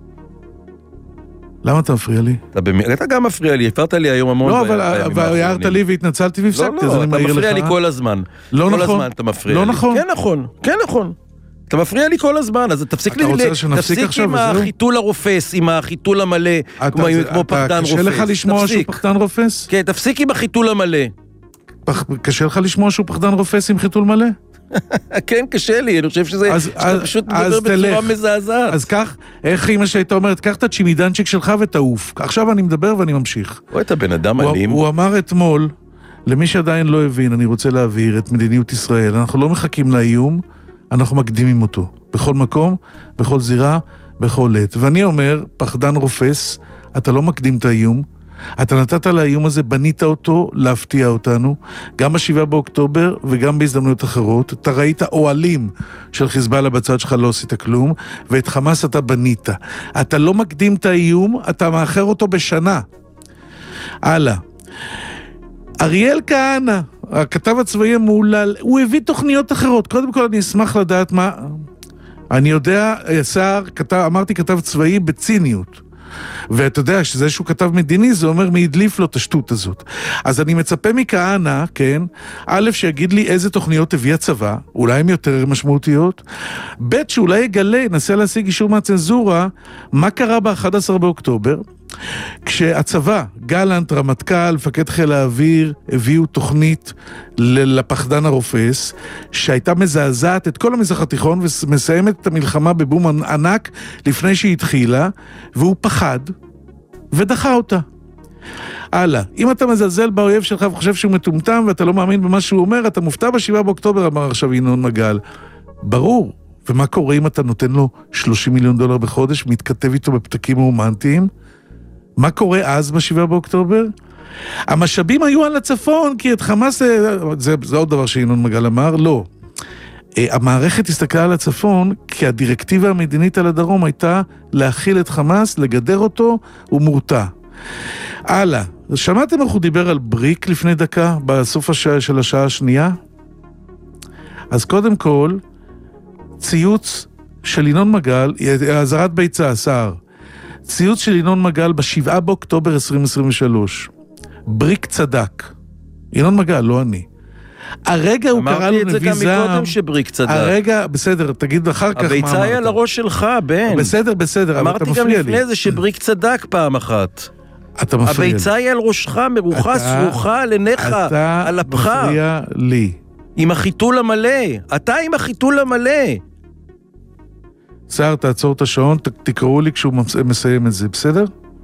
למה אתה מפריע לי? אתה גם מפריע לי, הפרת לי היום המון. לא, אבל הערת לי והתנצלתי והפסקתי, אז אני מעיר לך. אתה מפריע לי כל הזמן. לא נכון. כל הזמן אתה מפריע לי. לא נכון. כן נכון, כן נכון. אתה מפריע לי כל הזמן, אז תפסיק עם החיתול הרופס, עם החיתול המלא, כמו פחדן רופס. קשה לך לשמוע שהוא פחדן רופס? כן, תפסיק עם החיתול המלא. קשה לך לשמוע שהוא פחדן רופס עם חיתול מלא? כן, קשה לי, אני חושב שזה פשוט מדבר בצורה מזעזעת. אז כך, איך אמא שהייתה אומרת, קח את הצ'ימידנצ'יק שלך ותעוף. עכשיו אני מדבר ואני ממשיך. רואה את הבן אדם אלים. הוא אמר אתמול, למי שעדיין לא הבין, אני רוצה להבהיר את מדיניות ישראל. אנחנו לא מחכים לאיום, אנחנו מקדימים אותו. בכל מקום, בכל זירה, בכל עת. ואני אומר, פחדן רופס, אתה לא מקדים את האיום, אתה נתת לאיום הזה, בנית אותו להפתיע אותנו, גם בשבעה באוקטובר וגם בהזדמנויות אחרות. אתה ראית אוהלים של חיזבאללה בצד שלך, לא עשית כלום, ואת חמאס אתה בנית. אתה לא מקדים את האיום, אתה מאחר אותו בשנה. הלאה. אריאל כהנא, הכתב הצבאי המעולל, הוא הביא תוכניות אחרות. קודם כל אני אשמח לדעת מה... אני יודע, שר, כתב, אמרתי כתב צבאי בציניות. ואתה יודע שזה שהוא כתב מדיני, זה אומר מי הדליף לו את השטות הזאת. אז אני מצפה מכהנא, כן, א', שיגיד לי איזה תוכניות הביא הצבא, אולי הן יותר משמעותיות, ב', שאולי יגלה, נסה להשיג אישור מהצנזורה, מה קרה ב-אחד עשר באוקטובר, כשהצבא, גלנט, רמטכ"ל, מפקד חיל האוויר, הביאו תוכנית לפחדן הרופס, שהייתה מזעזעת את כל המזרח התיכון, ומסיימת את המלחמה בבום ענק לפני שהיא התחילה, והוא פחד, ודחה אותה. הלאה, אם אתה מזלזל באויב שלך וחושב שהוא מטומטם, ואתה לא מאמין במה שהוא אומר, אתה מופתע בשבעה באוקטובר, אמר עכשיו ינון מגל. ברור. ומה קורה אם אתה נותן לו שלושים מיליון דולר בחודש, מתכתב איתו בפתקים רומנטיים? מה קורה אז בשבעה באוקטובר? המשאבים היו על הצפון, כי את חמאס, זה, זה עוד דבר שינון מגל אמר, לא. המערכת הסתכלה על הצפון, כי הדירקטיבה המדינית על הדרום הייתה להכיל את חמאס, לגדר אותו ומורתע. הלאה, שמעתם איך הוא דיבר על בריק לפני דקה, בסוף השעה של השעה השנייה? אז קודם כל, ציוץ של ינון מגל, הזרת ביצה, שר, ציוץ של ינון מגל בשבעה באוקטובר עשרים עשרים ושלוש. בריק צדק. ינון מגל, לא אני. הרגע הוא קרא לו נביא זעם. אמרתי את זה גם מקודם שבריק צדק. הרגע, בסדר, תגיד אחר כך מה אמרת. הביצה היא על הראש שלך, בן. בסדר, בסדר, אבל אתה מפריע לי. אמרתי גם לפני זה שבריק צדק פעם אחת. אתה מפריע לי. הביצה היא על ראשך, מרוחה, סרוחה, על עיניך, על אפך. אתה מפריע לי. עם החיתול המלא. אתה עם החיתול המלא. שר, תעצור את השעון, תקראו לי כשהוא מסיים את זה, בסדר?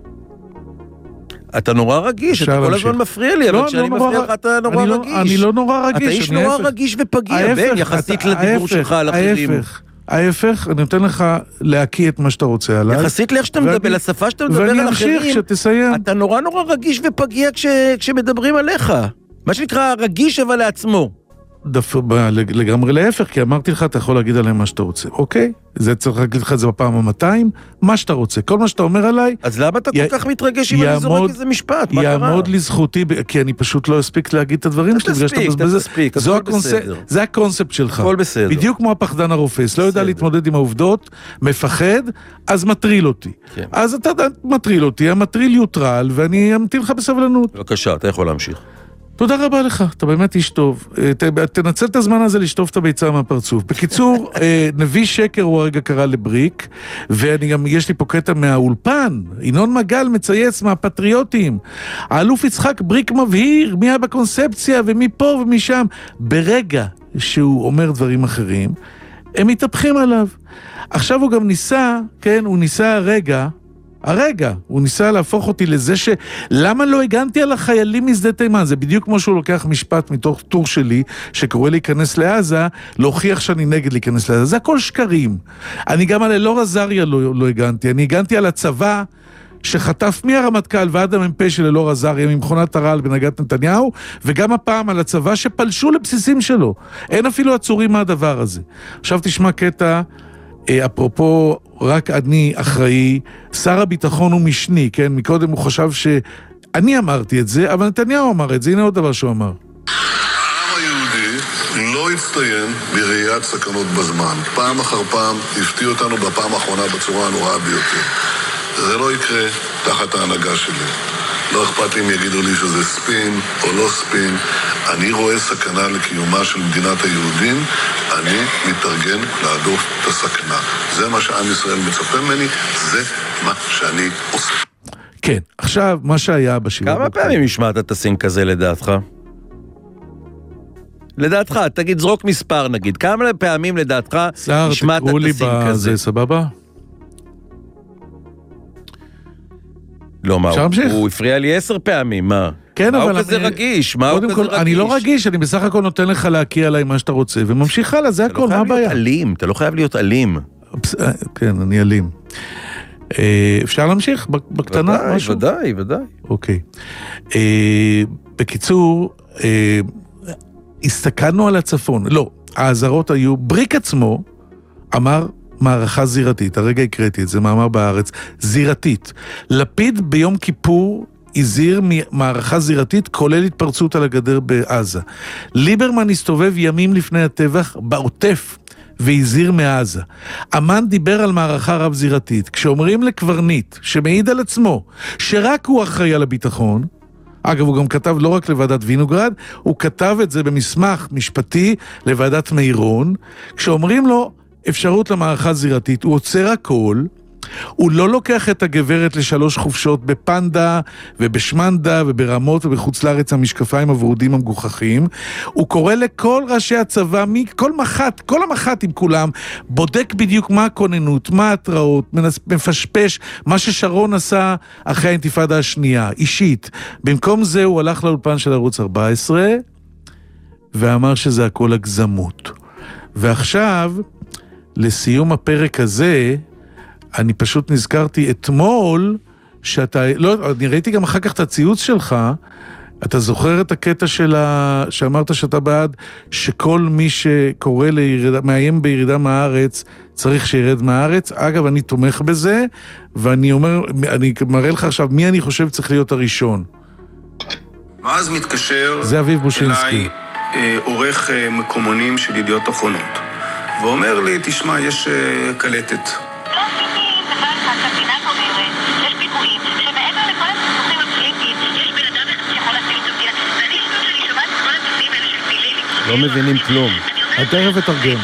אתה נורא רגיש, אתה כל הזמן מפריע לי, אבל כשאני מפריע לך אתה נורא רגיש. אני לא נורא רגיש. אתה איש נורא רגיש ופגיע, בן, יחסית לדיבור שלך על אחרים. ההפך, ההפך, אני נותן לך להקיא את מה שאתה רוצה עליי. יחסית לאיך שאתה מדבר, לשפה שאתה מדבר על אחרים, אתה נורא נורא רגיש ופגיע כשמדברים עליך. מה שנקרא רגיש אבל לעצמו. לגמרי להפך, כי אמרתי לך, אתה יכול להגיד עליהם מה שאתה רוצה, אוקיי? זה צריך להגיד לך את זה בפעם ה-מאתיים, מה שאתה רוצה, כל מה שאתה אומר עליי... אז למה אתה כל כך מתרגש אם אני זורק איזה משפט? מה קרה? יעמוד לזכותי, כי אני פשוט לא אספיק להגיד את הדברים שלי. אתה תספיק, אתה תספיק, הכל בסדר. זה הקונספט שלך. הכל בסדר. בדיוק כמו הפחדן הרופס, לא יודע להתמודד עם העובדות, מפחד, אז מטריל אותי. אז אתה מטריל אותי, המטריל יוטרל, ואני אמתין לך בסבלנות. בבקשה, אתה יכול להמשיך. תודה רבה לך, אתה באמת איש טוב. ת, תנצל את הזמן הזה לשטוף את הביצה מהפרצוף. בקיצור, נביא שקר הוא הרגע קרא לבריק, ואני גם, יש לי פה קטע מהאולפן, ינון מגל מצייץ מהפטריוטים. האלוף יצחק בריק מבהיר מי היה בקונספציה ומי פה ומי שם. ברגע שהוא אומר דברים אחרים, הם מתהפכים עליו. עכשיו הוא גם ניסה, כן, הוא ניסה הרגע, הרגע, הוא ניסה להפוך אותי לזה ש... למה לא הגנתי על החיילים משדה תימן? זה בדיוק כמו שהוא לוקח משפט מתוך טור שלי, שקורא להיכנס לעזה, להוכיח שאני נגד להיכנס לעזה. זה הכל שקרים. אני גם על אלאור עזריה לא, לא הגנתי. אני הגנתי על הצבא שחטף מהרמטכ"ל ועד המ"פ של אלאור עזריה ממכונת הרעל בנהגת נתניהו, וגם הפעם על הצבא שפלשו לבסיסים שלו. אין אפילו עצורים מהדבר הזה. עכשיו תשמע קטע, אפרופו רק אני אחראי, שר הביטחון הוא משני, כן? מקודם הוא חשב שאני אמרתי את זה, אבל נתניהו אמר את זה, הנה עוד דבר שהוא אמר. העם היהודי לא הצטיין בראיית סכנות בזמן. פעם אחר פעם הפתיע אותנו בפעם האחרונה בצורה הנוראה ביותר. זה לא יקרה תחת ההנהגה שלי. לא אכפת לי אם יגידו לי שזה ספין או לא ספין. אני רואה סכנה לקיומה של מדינת היהודים, אני מתארגן להדוף את הסכנה. זה מה שעם ישראל מצפה ממני, זה מה שאני עושה. כן, עכשיו מה שהיה בשבעה... כמה פעמים השמעת את הסין כזה לדעתך? לדעתך, תגיד, זרוק מספר נגיד, כמה פעמים לדעתך השמעת את הסין כזה? זה סבבה? לא, מה, הוא הפריע לי עשר פעמים, מה? כן, מה אבל... הוא כזה רגיש? מה הוא כזה רגיש? אני לא רגיש, אני בסך הכל נותן לך להקיע עליי מה שאתה רוצה, וממשיך הלאה, זה הכל, מה הבעיה? אתה לא חייב להיות אלים, אתה לא חייב להיות אלים. כן, אני אלים. אפשר להמשיך בקטנה משהו? ודאי, ודאי. אוקיי. בקיצור, הסתכלנו על הצפון. לא, ההזרות היו, בריק עצמו אמר מערכה זירתית, הרגע הקראתי את זה, מאמר בארץ, זירתית. לפיד ביום כיפור הזהיר ממערכה זירתית, כולל התפרצות על הגדר בעזה. ליברמן הסתובב ימים לפני הטבח בעוטף, והזהיר מעזה. אמן דיבר על מערכה רב זירתית. כשאומרים לקברניט, שמעיד על עצמו, שרק הוא אחראי על הביטחון, אגב, הוא גם כתב לא רק לוועדת וינוגרד, הוא כתב את זה במסמך משפטי לוועדת מירון, כשאומרים לו אפשרות למערכה זירתית, הוא עוצר הכל, הוא לא לוקח את הגברת לשלוש חופשות בפנדה ובשמנדה וברמות ובחוץ לארץ המשקפיים הוורודים המגוחכים, הוא קורא לכל ראשי הצבא, כל מחת, כל המחת עם כולם, בודק בדיוק מה הכוננות, מה ההתראות, מפשפש, מה ששרון עשה אחרי האינתיפאדה השנייה, אישית. במקום זה הוא הלך לאולפן של ערוץ ארבע עשרה ואמר שזה הכל הגזמות. ועכשיו, לסיום הפרק הזה, אני פשוט נזכרתי אתמול, שאתה, לא, אני ראיתי גם אחר כך את הציוץ שלך, אתה זוכר את הקטע של ה... שאמרת שאתה בעד, שכל מי שקורא לירידה, מאיים בירידה מהארץ, צריך שירד מהארץ. אגב, אני תומך בזה, ואני אומר, אני מראה לך עכשיו, מי אני חושב צריך להיות הראשון. ואז מתקשר זה אביב בושינסקי. אליי אה, עורך אה, מקומונים של ידיעות אחרונות, ואומר לי, תשמע, יש אה, קלטת. לא מבינים כלום. תכף אתרגם.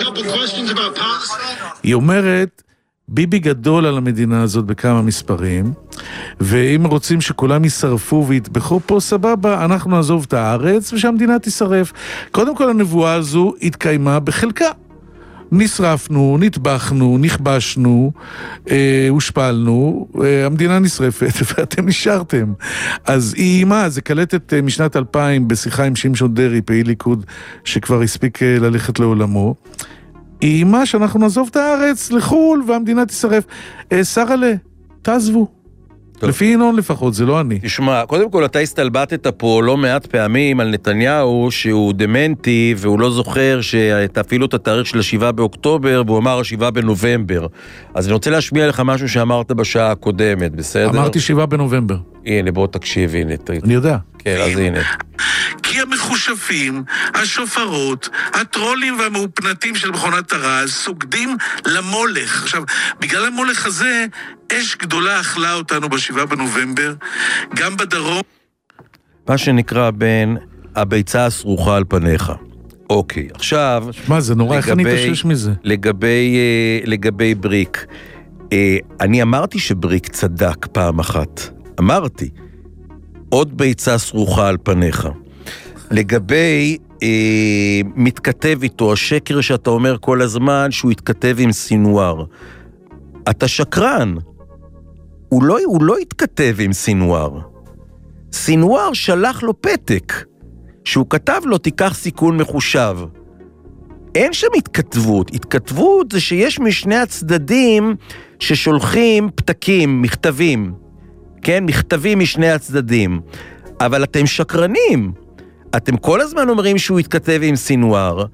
היא אומרת, ביבי גדול על המדינה הזאת בכמה מספרים, ואם רוצים שכולם ישרפו ויתבחו פה, סבבה, אנחנו נעזוב את הארץ ושהמדינה תשרף. קודם כל הנבואה הזו התקיימה בחלקה. נשרפנו, נטבחנו, נכבשנו, אה, הושפלנו, אה, המדינה נשרפת ואתם נשארתם. אז היא אימה, זה קלטת אה, משנת אלפיים בשיחה עם שמשון דרי, פעיל ליכוד, שכבר הספיק אה, ללכת לעולמו. היא אימה שאנחנו נעזוב את הארץ לחול והמדינה תשרף. אה, שרלה, תעזבו. טוב. לפי ינון לפחות, זה לא אני. תשמע, קודם כל אתה הסתלבטת פה לא מעט פעמים על נתניהו שהוא דמנטי והוא לא זוכר שתפעילו את התאריך של השבעה באוקטובר והוא אמר השבעה בנובמבר. אז אני רוצה להשמיע לך משהו שאמרת בשעה הקודמת, בסדר? אמרתי שבעה בנובמבר. הנה, בוא תקשיב, הנה. אני יודע. כן, אז הנה. כי המחושפים, השופרות, הטרולים והמאופנתים של מכונת הרעל סוגדים למולך. עכשיו, בגלל המולך הזה, אש גדולה אכלה אותנו בשבעה בנובמבר, גם בדרום. מה שנקרא בין הביצה הסרוחה על פניך. אוקיי, עכשיו... מה, זה נורא, איך אני תשש מזה? לגבי, לגבי בריק. אני אמרתי שבריק צדק פעם אחת. אמרתי. עוד ביצה סרוחה על פניך. לגבי אה, מתכתב איתו, השקר שאתה אומר כל הזמן שהוא התכתב עם סינואר. אתה שקרן. הוא לא, הוא לא התכתב עם סינואר. סינואר שלח לו פתק, שהוא כתב לו תיקח סיכון מחושב. אין שם התכתבות. התכתבות זה שיש משני הצדדים ששולחים פתקים, מכתבים. כן, מכתבים משני הצדדים, אבל אתם שקרנים. אתם כל הזמן אומרים שהוא התכתב עם סינואר,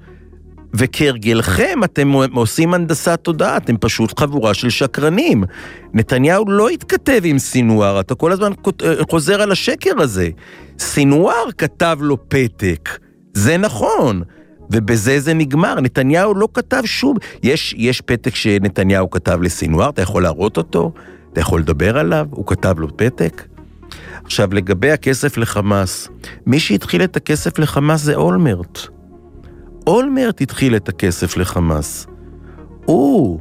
וכהרגלכם אתם עושים הנדסת תודעה, אתם פשוט חבורה של שקרנים. נתניהו לא התכתב עם סינואר, אתה כל הזמן חוזר על השקר הזה. סינואר כתב לו פתק, זה נכון, ובזה זה נגמר. נתניהו לא כתב שום, יש, יש פתק שנתניהו כתב לסינואר, אתה יכול להראות אותו, אתה יכול לדבר עליו, הוא כתב לו פתק. עכשיו, לגבי הכסף לחמאס, מי שהתחיל את הכסף לחמאס זה אולמרט. אולמרט התחיל את הכסף לחמאס. הוא,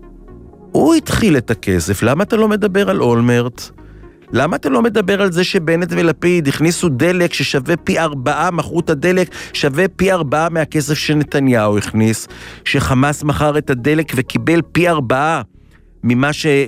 הוא התחיל את הכסף. למה אתה לא מדבר על אולמרט? למה אתה לא מדבר על זה שבנט ולפיד הכניסו דלק ששווה פי ארבעה, מכרו את הדלק שווה פי ארבעה מהכסף שנתניהו הכניס, שחמאס מכר את הדלק וקיבל פי ארבעה ממה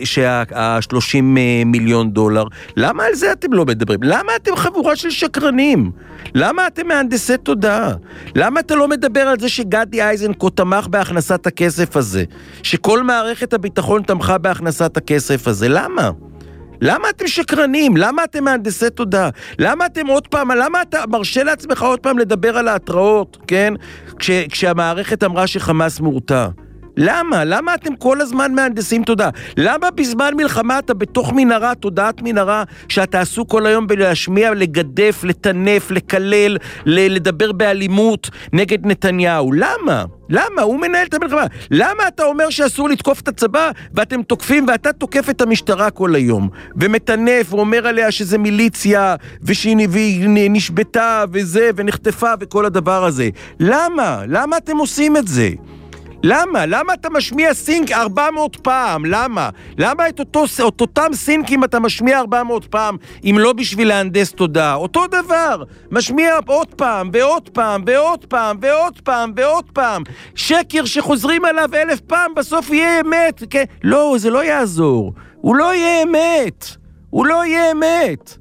שה-שלושים מיליון דולר. למה על זה אתם לא מדברים? למה אתם חבורה של שקרנים? למה אתם מהנדסי תודעה? למה אתה לא מדבר על זה שגדי איזנקוט תמך בהכנסת הכסף הזה? שכל מערכת הביטחון תמכה בהכנסת הכסף הזה? למה? למה אתם שקרנים? למה אתם מהנדסי תודעה? למה אתם עוד פעם, למה אתה מרשה לעצמך עוד פעם לדבר על ההתראות, כן? כש, כשהמערכת אמרה שחמאס מורתע. למה? למה אתם כל הזמן מהנדסים תודעה? למה בזמן מלחמה אתה בתוך מנהרה, תודעת מנהרה, שאתה עסוק כל היום בלהשמיע, לגדף, לטנף, לקלל, לדבר באלימות נגד נתניהו? למה? למה? הוא מנהל את המלחמה. למה אתה אומר שאסור לתקוף את הצבא, ואתם תוקפים, ואתה תוקף את המשטרה כל היום, ומטנף, ואומר עליה שזה מיליציה, ושהיא נשבתה, וזה, ונחטפה, וכל הדבר הזה. למה? למה אתם עושים את זה? למה? למה אתה משמיע סינק ארבע מאות פעם? למה? למה את אותו, את אותם סינקים אתה משמיע ארבע מאות פעם, אם לא בשביל להנדס תודעה? אותו דבר, משמיע עוד פעם, ועוד פעם, ועוד פעם, ועוד פעם, ועוד פעם. שקר שחוזרים עליו אלף פעם, בסוף יהיה אמת. כן? לא, זה לא יעזור. הוא לא יהיה אמת. הוא לא יהיה אמת.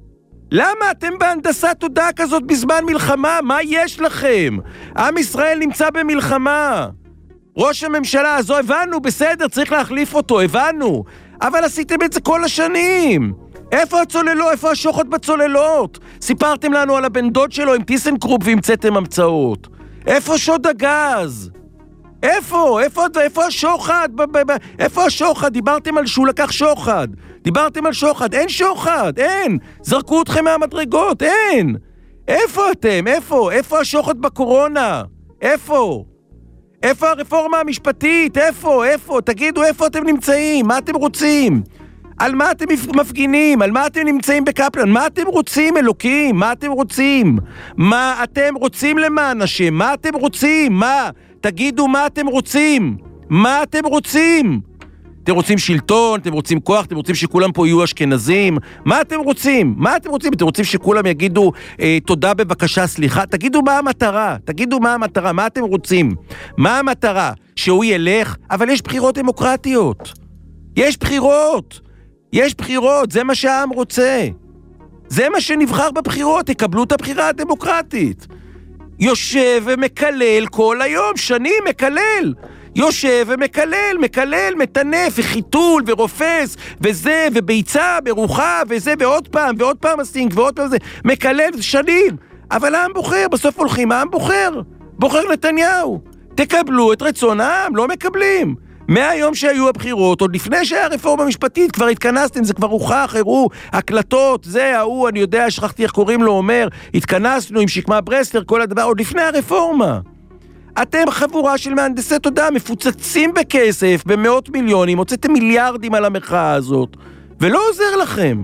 למה אתם בהנדסת תודעה כזאת בזמן מלחמה? מה יש לכם? עם ישראל נמצא במלחמה. ראש הממשלה הזו, הבנו, בסדר, צריך להחליף אותו, הבנו. אבל עשיתם את זה כל השנים. איפה הצוללות? איפה השוחד בצוללות? סיפרתם לנו על הבן דוד שלו עם טיסנקרופ והמצאתם המצאות. איפה שוד הגז? איפה? איפה, איפה השוחד? איפה השוחד? דיברתם על שהוא לקח שוחד. דיברתם על שוחד. אין שוחד, אין. זרקו אתכם מהמדרגות, אין. איפה אתם? איפה? איפה השוחד בקורונה? איפה? איפה הרפורמה המשפטית? איפה? איפה? תגידו, איפה אתם נמצאים? מה אתם רוצים? על מה אתם מפגינים? על מה אתם נמצאים בקפלן? מה אתם רוצים, אלוקים? מה אתם רוצים? מה אתם רוצים למען השם? מה אתם רוצים? מה? תגידו מה אתם רוצים? מה אתם רוצים? אתם רוצים שלטון, אתם רוצים כוח, אתם רוצים שכולם פה יהיו אשכנזים? מה אתם רוצים? מה אתם רוצים? אתם רוצים שכולם יגידו אה, תודה בבקשה, סליחה? תגידו מה המטרה, תגידו מה המטרה, מה אתם רוצים? מה המטרה? שהוא ילך? אבל יש בחירות דמוקרטיות. יש בחירות. יש בחירות, זה מה שהעם רוצה. זה מה שנבחר בבחירות, תקבלו את הבחירה הדמוקרטית. יושב ומקלל כל היום, שנים מקלל. יושב ומקלל, מקלל, מטנף, וחיתול, ורופס, וזה, וביצה, ברוחה, וזה, ועוד פעם, ועוד פעם הסינק, ועוד פעם זה, מקלל שנים. אבל העם בוחר, בסוף הולכים, העם בוחר. בוחר נתניהו. תקבלו את רצון העם, לא מקבלים. מהיום שהיו הבחירות, עוד לפני שהיה רפורמה המשפטית, כבר התכנסתם, זה כבר הוכח, הראו, הקלטות, זה, ההוא, אני יודע, שכחתי איך קוראים לו, אומר, התכנסנו עם שקמה ברסלר, כל הדבר, עוד לפני הרפורמה. אתם חבורה של מהנדסי תודעה, מפוצצים בכסף, במאות מיליונים, הוצאתם מיליארדים על המחאה הזאת, ולא עוזר לכם.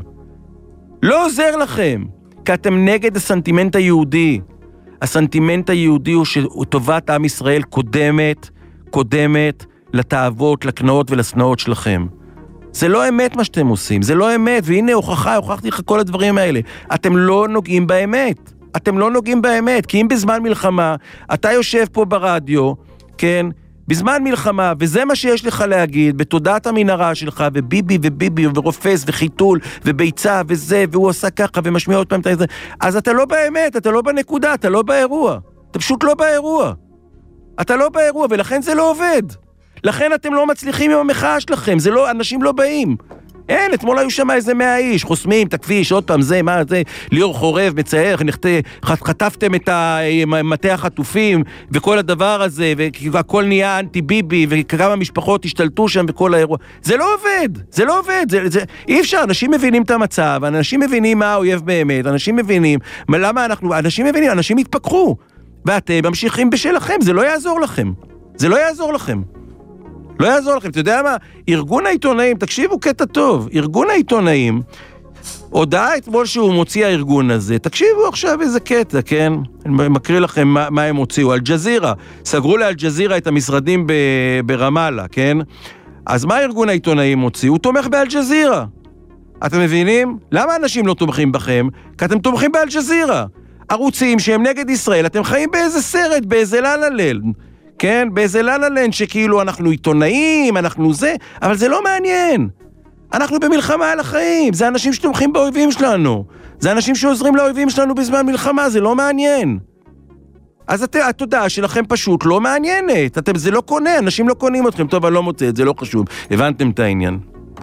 לא עוזר לכם, כי אתם נגד הסנטימנט היהודי. הסנטימנט היהודי הוא שטובת עם ישראל קודמת, קודמת לתאוות, לקנאות ולסנאות שלכם. זה לא אמת מה שאתם עושים, זה לא אמת, והנה הוכחה, הוכחתי לך כל הדברים האלה. אתם לא נוגעים באמת. אתם לא נוגעים באמת, כי אם בזמן מלחמה, אתה יושב פה ברדיו, כן, בזמן מלחמה, וזה מה שיש לך להגיד, בתודעת המנהרה שלך, וביבי וביבי ורופס וחיתול וביצה וזה, והוא עושה ככה ומשמיע עוד פעם את זה, אז אתה לא באמת, אתה לא בנקודה, אתה לא באירוע. אתה פשוט לא באירוע. אתה לא באירוע, ולכן זה לא עובד. לכן אתם לא מצליחים עם המחאה שלכם, זה לא, אנשים לא באים. אין, אתמול היו שם איזה מאה איש, חוסמים את הכביש, עוד פעם זה, מה זה, ליאור חורב, מצייר, חטפתם את מטה החטופים, וכל הדבר הזה, והכל נהיה אנטי ביבי, וכמה משפחות השתלטו שם בכל האירוע. זה לא עובד, זה לא עובד, זה, זה, אי אפשר, אנשים מבינים את המצב, אנשים מבינים מה האויב באמת, אנשים מבינים, למה אנחנו, אנשים מבינים, אנשים התפכחו, ואתם ממשיכים בשלכם, זה לא יעזור לכם, זה לא יעזור לכם. לא יעזור לכם, אתה יודע מה? ארגון העיתונאים, תקשיבו קטע טוב, ארגון העיתונאים, הודעה אתמול שהוא מוציא הארגון הזה, תקשיבו עכשיו איזה קטע, כן? אני מקריא לכם מה, מה הם הוציאו. אל-ג'זירה, סגרו לאל-ג'זירה את המשרדים ב, ברמאללה, כן? אז מה ארגון העיתונאים הוציא? הוא תומך באל-ג'זירה. אתם מבינים? למה אנשים לא תומכים בכם? כי אתם תומכים באל-ג'זירה. ערוצים שהם נגד ישראל, אתם חיים באיזה סרט, באיזה ללה-לנד. כן, באיזה ללה-לנד שכאילו אנחנו עיתונאים, אנחנו זה, אבל זה לא מעניין. אנחנו במלחמה על החיים, זה אנשים שתומכים באויבים שלנו. זה אנשים שעוזרים לאויבים שלנו בזמן מלחמה, זה לא מעניין. אז את, התודעה שלכם פשוט לא מעניינת. אתם, זה לא קונה, אנשים לא קונים אתכם. טוב, אני לא מוצא את זה, לא חשוב. הבנתם את העניין.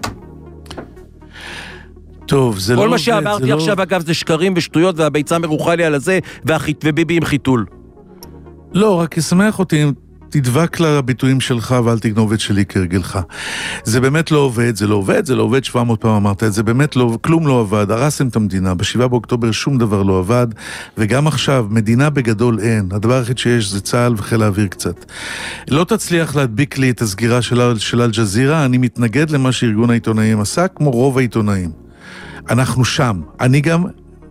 טוב, זה לא... כל מה שאמרתי עכשיו, אגב, זה שקרים ושטויות, והביצה מרוחה לי על הזה, וביבי עם חיתול. לא, רק ישמח אותי אם תדבק לביטויים שלך ואל תגנוב את שלי כרגלך. זה באמת לא עובד, זה לא עובד, זה לא עובד, שבע מאות פעם אמרת את זה, באמת לא, כלום לא עבד, הרסתם את המדינה, בשבעה באוקטובר שום דבר לא עבד, וגם עכשיו, מדינה בגדול אין, הדבר היחיד שיש זה צה"ל וחיל האוויר קצת. לא תצליח להדביק לי את הסגירה של, של אל-ג'זירה, אני מתנגד למה שארגון העיתונאים עשה, כמו רוב העיתונאים. אנחנו שם, אני גם...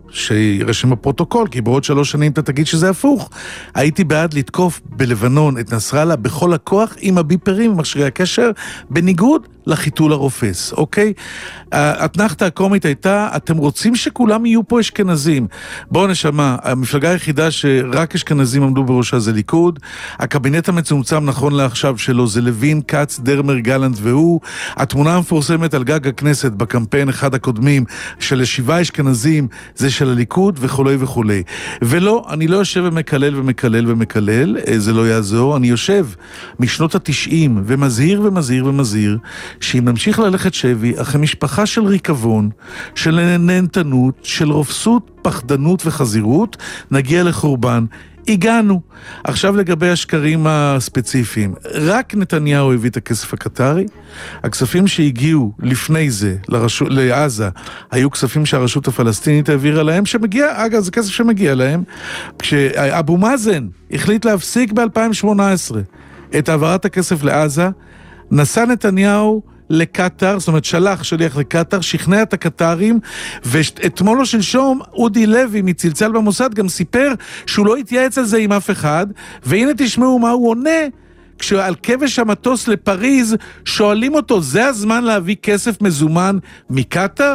שירשם בפרוטוקול, כי בעוד שלוש שנים אתה תגיד שזה הפוך. הייתי בעד לתקוף בלבנון את נסראללה בכל הכוח עם הביפרים ומכשירי הקשר, בניגוד לחיתול הרופס, אוקיי? התנחתה הקומית הייתה, אתם רוצים שכולם יהיו פה אשכנזים. בואו נשמע, המפלגה היחידה שרק אשכנזים עמדו בראשה זה ליכוד, הקבינט המצומצם נכון לעכשיו שלו זה לוין, קץ, דרמר, גלנט והוא, התמונה המפורסמת על גג הכנסת בקמפיין אחד הקודמים של שבעה אשכנזים זה של הליכוד וכולי וכולי. ולא, אני לא יושב ומקלל ומקלל ומקלל, זה לא יעזור, אני יושב משנות התשעים ומזהיר ומזהיר ומזהיר שאם נמשיך ללכת שבי, אחרי משפחה של ריקבון, של נהנתנות, של רופסות, פחדנות וחזירות, נגיע לחורבן. הגענו. עכשיו לגבי השקרים הספציפיים. רק נתניהו הביא את הכסף הקטרי. הכספים שהגיעו לפני זה לרשות, לעזה, היו כספים שהרשות הפלסטינית העבירה להם, שמגיע, אגב, זה כסף שמגיע להם. כשאבו מאזן החליט להפסיק ב-אלפיים שמונה עשרה את העברת הכסף לעזה, נסע נתניהו לקטר, זאת אומרת שלח שליח לקטר, שכנע את הקטרים, ואתמול או שלשום אודי לוי מצלצל במוסד גם סיפר שהוא לא התייעץ על זה עם אף אחד, והנה תשמעו מה הוא עונה, כשעל כבש המטוס לפריז שואלים אותו, זה הזמן להביא כסף מזומן מקטר?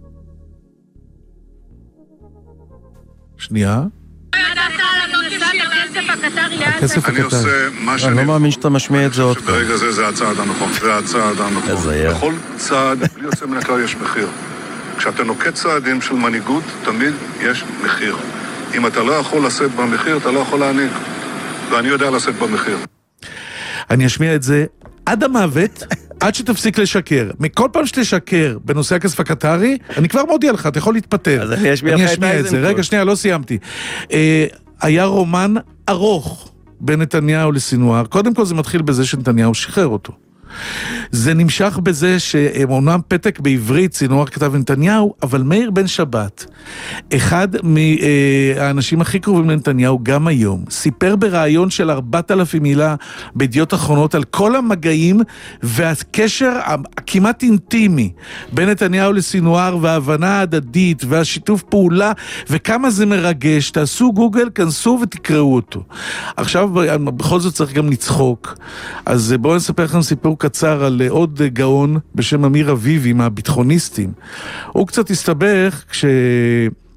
שנייה. הכסף אני עושה מה שאני... אני לא מאמין שאתה משמיע את זה עוד פעם. ברגע זה זה הצעד הנכון, זה הצעד הנכון. בכל צעד, בלי יוצא מן הכלל יש מחיר. כשאתה נוקט צעדים של מנהיגות, תמיד יש מחיר. אם אתה לא יכול לשאת במחיר, אתה לא יכול להנהיג. ואני יודע לשאת במחיר. אני אשמיע את זה עד המוות, עד שתפסיק לשקר. מכל פעם שתשקר בנושא הכסף הקטרי, אני כבר מודיע לך, אתה יכול להתפטר. אז אני אשמיע, אני אשמיע את זה. רגע, שנייה, לא סיימתי. היה רומן ארוך בין נתניהו לסינואר. קודם כל זה מתחיל בזה שנתניהו שחרר אותו. זה נמשך בזה שאומנם פתק בעברית סינואר כתב נתניהו, אבל מאיר בן שבת, אחד מהאנשים הכי קרובים לנתניהו גם היום, סיפר ברעיון של ארבעת אלפים מילה בידיעות אחרונות על כל המגעים והקשר הכמעט אינטימי בין נתניהו לסינואר וההבנה ההדדית והשיתוף פעולה וכמה זה מרגש. תעשו גוגל, כנסו ותקראו אותו. עכשיו בכל זאת צריך גם לצחוק, אז בואו נספר לכם סיפור קצר על עוד גאון בשם אמיר אביבי מהביטחוניסטים. הוא קצת הסתבך כש...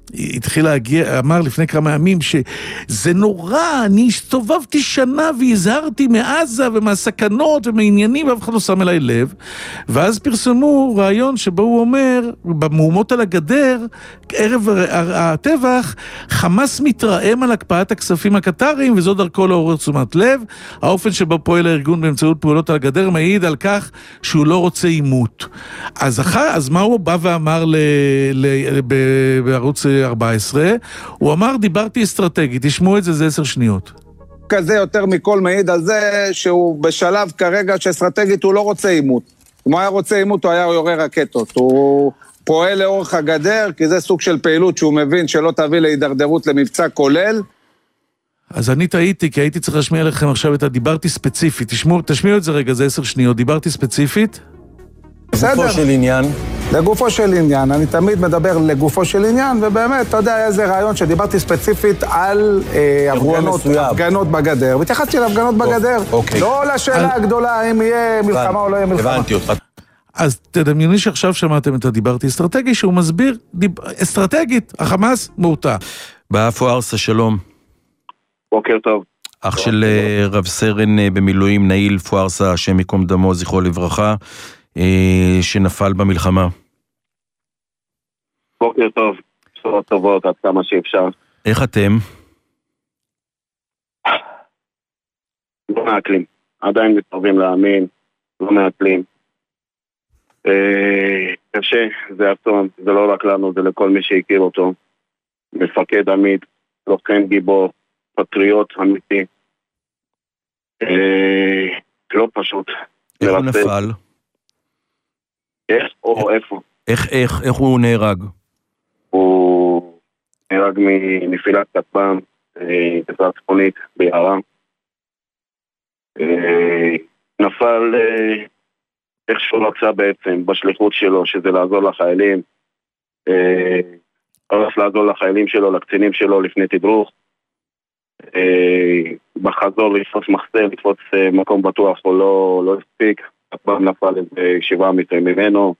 התחיל להגיע, אמר לפני כמה ימים שזה נורא, אני הסתובבתי שנה והזהרתי מעזה ומהסכנות ומעניינים, ואף אחד לא שם אליי לב. ואז פרסמו רעיון שבו הוא אומר, במהומות על הגדר, ערב הטבח, חמאס מתרעם על הקפאת הכספים הקטריים, וזו דרכו לעורר תשומת לב. האופן שבו פועל הארגון באמצעות פעולות על הגדר מעיד על כך שהוא לא רוצה עימות. אז אחר, אז מה הוא בא ואמר ל, ל, ב, בערוץ ארבע עשרה? הוא אמר, דיברתי אסטרטגית, תשמעו את זה, זה עשר שניות. כזה יותר מכל מעיד על זה שהוא בשלב כרגע שאסטרטגית הוא לא רוצה עימות. אם הוא היה רוצה עימות, הוא היה יורה רקטות. הוא פועל לאורך הגדר, כי זה סוג של פעילות שהוא מבין שלא תביא להידרדרות למבצע כולל. אז אני טעיתי, כי הייתי צריך להשמיע לכם עכשיו את הדיברתי ספציפית. תשמעו, תשמיעו את זה רגע, זה עשר שניות. דיברתי ספציפית? לגופו של עניין. לגופו של עניין, אני תמיד מדבר לגופו של עניין, ובאמת, אתה יודע, איזה רעיון שדיברתי ספציפית על הפגנות, הפגנות בגדר, והתייחסתי להפגנות בגדר, לא לשאלה הגדולה האם יהיה מלחמה או לא יהיה מלחמה. הבנתי אותך. אז תדמייני שעכשיו שמעתם את הדיברתי אסטרטגי, שהוא מסביר, אסטרטגית, החמאס מורתע. באפו ארסה, שלום. בוקר טוב. אח של רב סרן במילואים, נעיל פוארסה, השם יקום דמו, זכרו לברכה, שנפל במלחמה. בוקר טוב, בשורות טובות עד כמה שאפשר. איך אתם? לא מעכלים, עדיין מתקרבים להאמין, לא מעכלים. קשה, זה אסון, זה לא רק לנו, זה לכל מי שהכיר אותו. מפקד עמית, לוחם גיבור, פטריוט אמיתי. לא פשוט. איך הוא נפל? איך או איפה? איך, איך, איך הוא נהרג? הוא נהרג מנפילת כטב"ם, כתבה צפונית ביערה. נפל איך שהוא רצה בעצם, בשליחות שלו, שזה לעזור לחיילים. הולך לעזור לחיילים שלו, לקצינים שלו, לפני תדרוך. בחזור לתפוס מחסה, לתפוס מקום בטוח, הוא לא, לא הספיק. כטב"ם נפל איזה שבעה מטרים ממנו.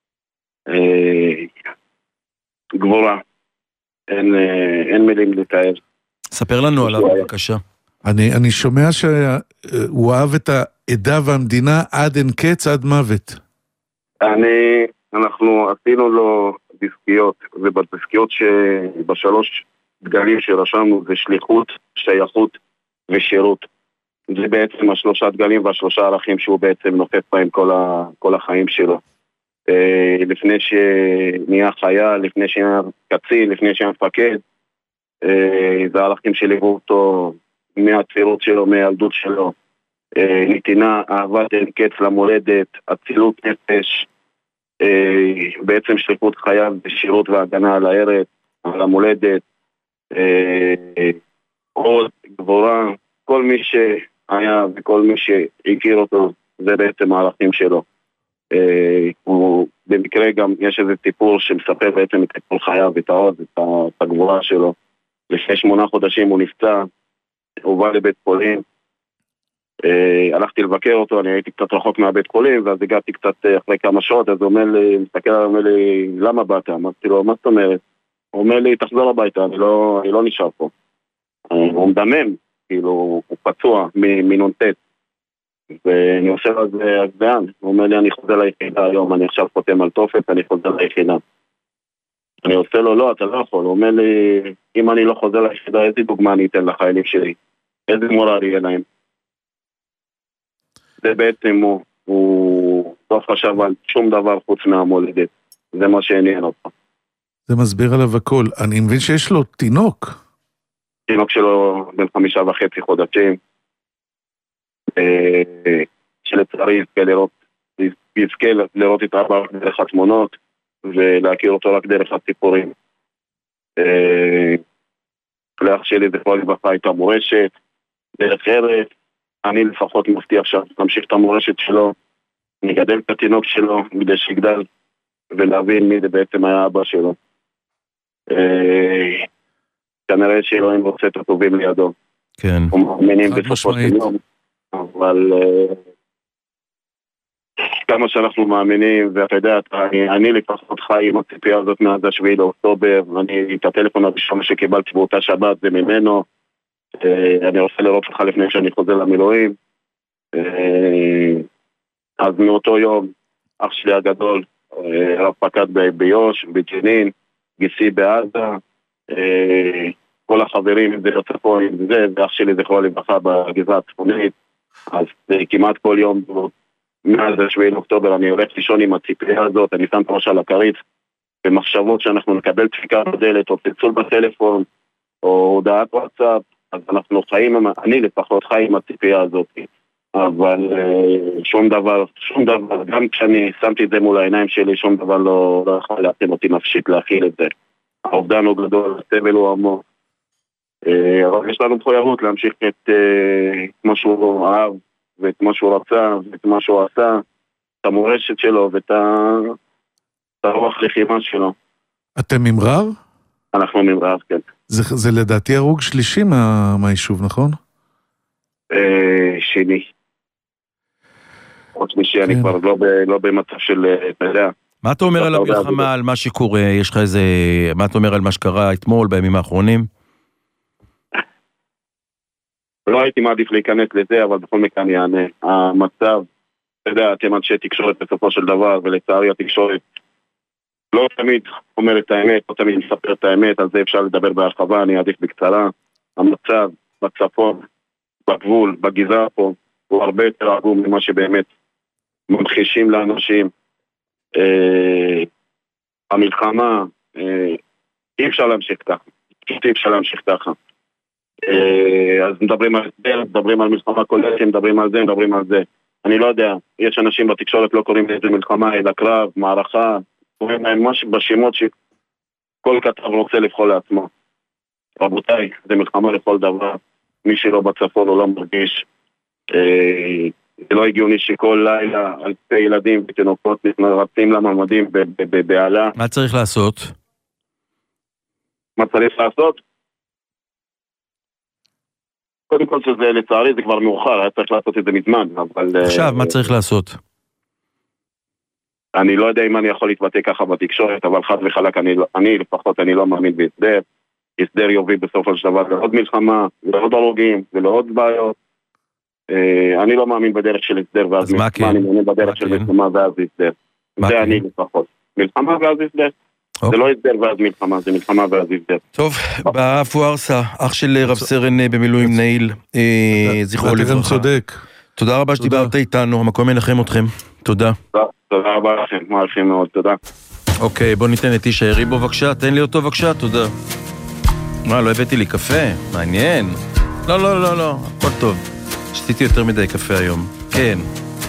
גבורה. אין, אין מילים לתאר. ספר לנו עליו, בבקשה. אני, אני שומע שהוא אהב את העדה והמדינה עד אין קץ, עד מוות. אני, אנחנו עשינו לו דיסקיות, ובדיסקיות שבשלוש דגלים שרשמנו זה שליחות, שייכות ושירות. זה בעצם השלושה דגלים והשלושה ערכים שהוא בעצם נופף בהם כל, ה, כל החיים שלו. אה, לפני שנהיה חיה, לפני שנהיה קצין, לפני שנהיה מפקד, אה, זה הערכים שליוו אותו מהצעירות שלו, מהילדות שלו. אה, נתינה, אהבת אין קץ למולדת, אצילות נפש, אה, בעצם שליחות חייו בשירות והגנה על הארץ, על המולדת, אה, עוד גבורה, כל מי שהיה וכל מי שהכיר אותו, זה בעצם הערכים שלו. Uh, הוא, במקרה גם יש איזה טיפור שמספר בעצם את טיפור חייו, את העוז, את הגבורה שלו. לפני שמונה חודשים הוא נפצע, הוא בא לבית חולים, uh, הלכתי לבקר אותו, אני הייתי קצת רחוק מהבית חולים, ואז הגעתי קצת uh, אחרי כמה שעות, אז הוא אומר לי, מסתכל עליו, אומר לי, למה באת? אמרתי לו, מה זאת אומרת? הוא אומר לי, תחזור הביתה, אני לא, אני לא נשאר פה. Uh, הוא מדמם, כאילו, הוא פצוע מנונטט. ואני עושה לו אז לאן, הוא אומר לי אני חוזר ליחידה היום, אני עכשיו חותם על טופס, אני חוזר ליחידה. אני עושה לו לא, אתה לא יכול, הוא אומר לי אם אני לא חוזר ליחידה, איזה דוגמה אני אתן לחיילים שלי, איזה מורל יהיה להם. זה בעצם הוא, הוא לא חשב על שום דבר חוץ מהמולדת, זה מה שעניין אותו. זה מסביר עליו הכל, אני מבין שיש לו תינוק. תינוק שלו בן חמישה וחצי חודשים, שלצערי יזכה לראות, יזכה לראות את אבא רק דרך התמונות ולהכיר אותו רק דרך הסיפורים. לאח שלי זה כבר לבכה את המורשת דרך ארץ, אני לפחות מבטיח שנמשיך את המורשת שלו, נגדל את התינוק שלו כדי שיגדל ולהבין מי זה בעצם היה אבא שלו. כנראה שאלוהים רוצה את הטובים לידו. כן. ומאמינים בסופו של יום. אבל כמה שאנחנו מאמינים, ואתה יודע, אני, אני לפחות חי עם הציפייה הזאת מאז השביעי לאוקטובר, אני, את הטלפון הראשון שקיבלתי באותה שבת זה ממנו, אני רוצה לראות לך לפני שאני חוזר למילואים, אז מאותו יום, אח שלי הגדול, רב פקד ביוש, בג'נין, גיסי בעזה, כל החברים, אם זה בצפון, אם זה, ואח שלי זכרו לברכה בגזרה הצפונית, אז כמעט כל יום, מאז השביעי לאוקטובר, אני הולך לישון עם הציפייה הזאת, אני שם את ראש על הכרית, במחשבות שאנחנו נקבל דפיקה בדלת, או צלצול בטלפון, או הודעת וואטסאפ, אז אנחנו חיים, אני לפחות חי עם הציפייה הזאת, אבל שום דבר, שום דבר, גם כשאני שמתי את זה מול העיניים שלי, שום דבר לא, לא יכול להתאים אותי נפשית להכיל את זה. האובדן הוא גדול, הסבל הוא עמוק. אבל יש לנו מחויבות להמשיך את מה שהוא אהב, ואת מה שהוא רצה, ואת מה שהוא עשה, את המורשת שלו, ואת הרוח לחימה שלו. אתם ממרר? אנחנו ממרר, כן. זה, זה לדעתי הרוג שלישי מה, מהיישוב, נכון? שני. עוד שלישי, אני כבר לא, ב, לא במצב של, אתה יודע. מה אתה אומר על המלחמה, על מה שקורה? יש לך איזה, מה אתה אומר על מה שקרה אתמול, בימים האחרונים? לא הייתי מעדיף להיכנס לזה, אבל בכל מקרה אני אענה. המצב, אתה יודע, אתם אנשי תקשורת בסופו של דבר, ולצערי התקשורת לא תמיד אומר את האמת, לא תמיד מספר את האמת, על זה אפשר לדבר בהרחבה, אני אעדיף בקצרה. המצב בצפון, בגבול, בגזרה פה, הוא הרבה יותר עגום ממה שבאמת ממחישים לאנשים. אה, המלחמה, אה, אי אפשר להמשיך ככה. אי אפשר להמשיך ככה. אה, אז מדברים על זה, מדברים על מלחמה כוללת, מדברים על זה, מדברים על זה. אני לא יודע, יש אנשים בתקשורת לא קוראים לזה מלחמה, אלא קרב, מערכה, קוראים להם משהו בשמות שכל כתב רוצה לבחור לעצמו. רבותיי, זה מלחמה לכל דבר. מי שלא בצפון הוא לא מרגיש. אה, זה לא הגיוני שכל לילה אלפי ילדים ותינוקות רצים למעמדים בעלה. מה צריך לעשות? מה צריך לעשות? קודם כל שזה לצערי זה כבר מאוחר, היה צריך לעשות את זה מזמן, אבל... עכשיו, מה צריך לעשות? אני לא יודע אם אני יכול להתבטא ככה בתקשורת, אבל חד וחלק, אני, אני לפחות אני לא מאמין בהסדר. הסדר יוביל בסופו של דבר לעוד מלחמה, לעוד הרוגים ולעוד בעיות. אני לא מאמין בדרך של הסדר ואז מלחמה, אני מאמין בדרך של מלחמה ואז הסדר. זה אני לפחות. מלחמה ואז הסדר. זה לא הסדר ואז מלחמה, זה מלחמה ואז הסדר. טוב, באף וורסה, אח של רב סרן במילואים נעיל, זכרו לברכה. תודה רבה שדיברת איתנו, המקום ינחם אתכם. תודה. תודה רבה לכם, מעריכים מאוד, תודה. אוקיי, בוא ניתן את אישה יריבו בבקשה, תן לי אותו בבקשה, תודה. מה, לא הבאתי לי קפה? מעניין. לא, לא, לא, לא, הכל טוב. שתיתי יותר מדי קפה היום. כן.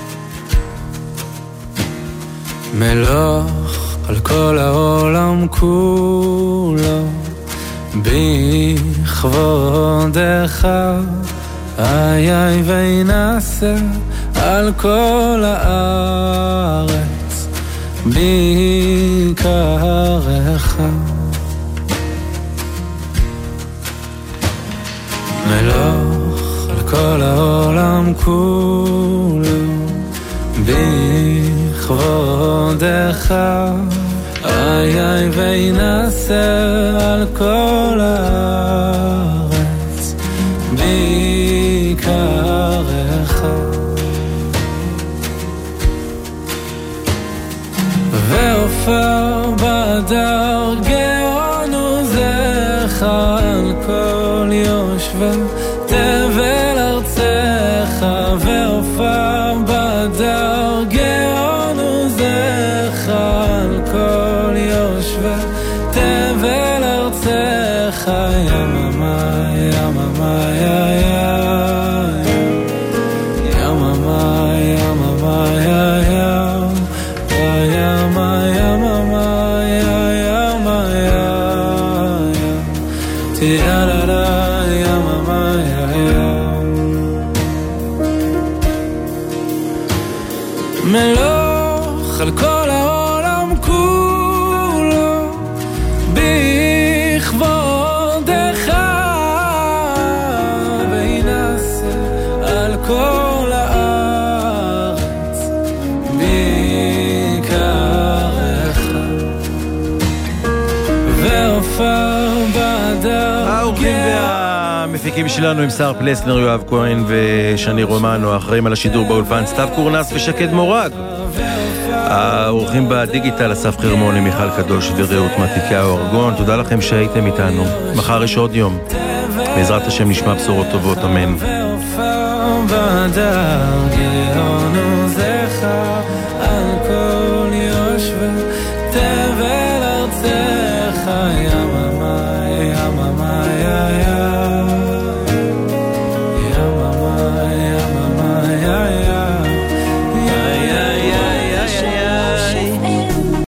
מלוך על כל העולם כולו, בכבודך, איי איי וינעשה על כל הארץ, ביקרך. מלוך על כל העולם כולו, בכבודך, איי איי וינעשה על כל הארץ, ביקרך. ועופר בדר גאון עוזך על כל יושבי תבל ארצך, ועופר בדר גאון עוזך על כל יושבי תבל ארצך. יממה יממה יממה יממה מלוך על כל העולם כולו, בכבודך, וינעשה על כל הארץ, הטכנאים שלנו עם שר פלסנר, יואב כהן ושני רומנו, האחראים על השידור באולפן סתיו קורנס ושקד מורג. האורחים בדיגיטל אסף חרמוני, מיכל קדוש ורעות מתיקאו ארגון. תודה לכם שהייתם איתנו. מחר יש עוד יום, בעזרת השם נשמע בשורות טובות, אמן. והופע בדר גאונו זכה על כל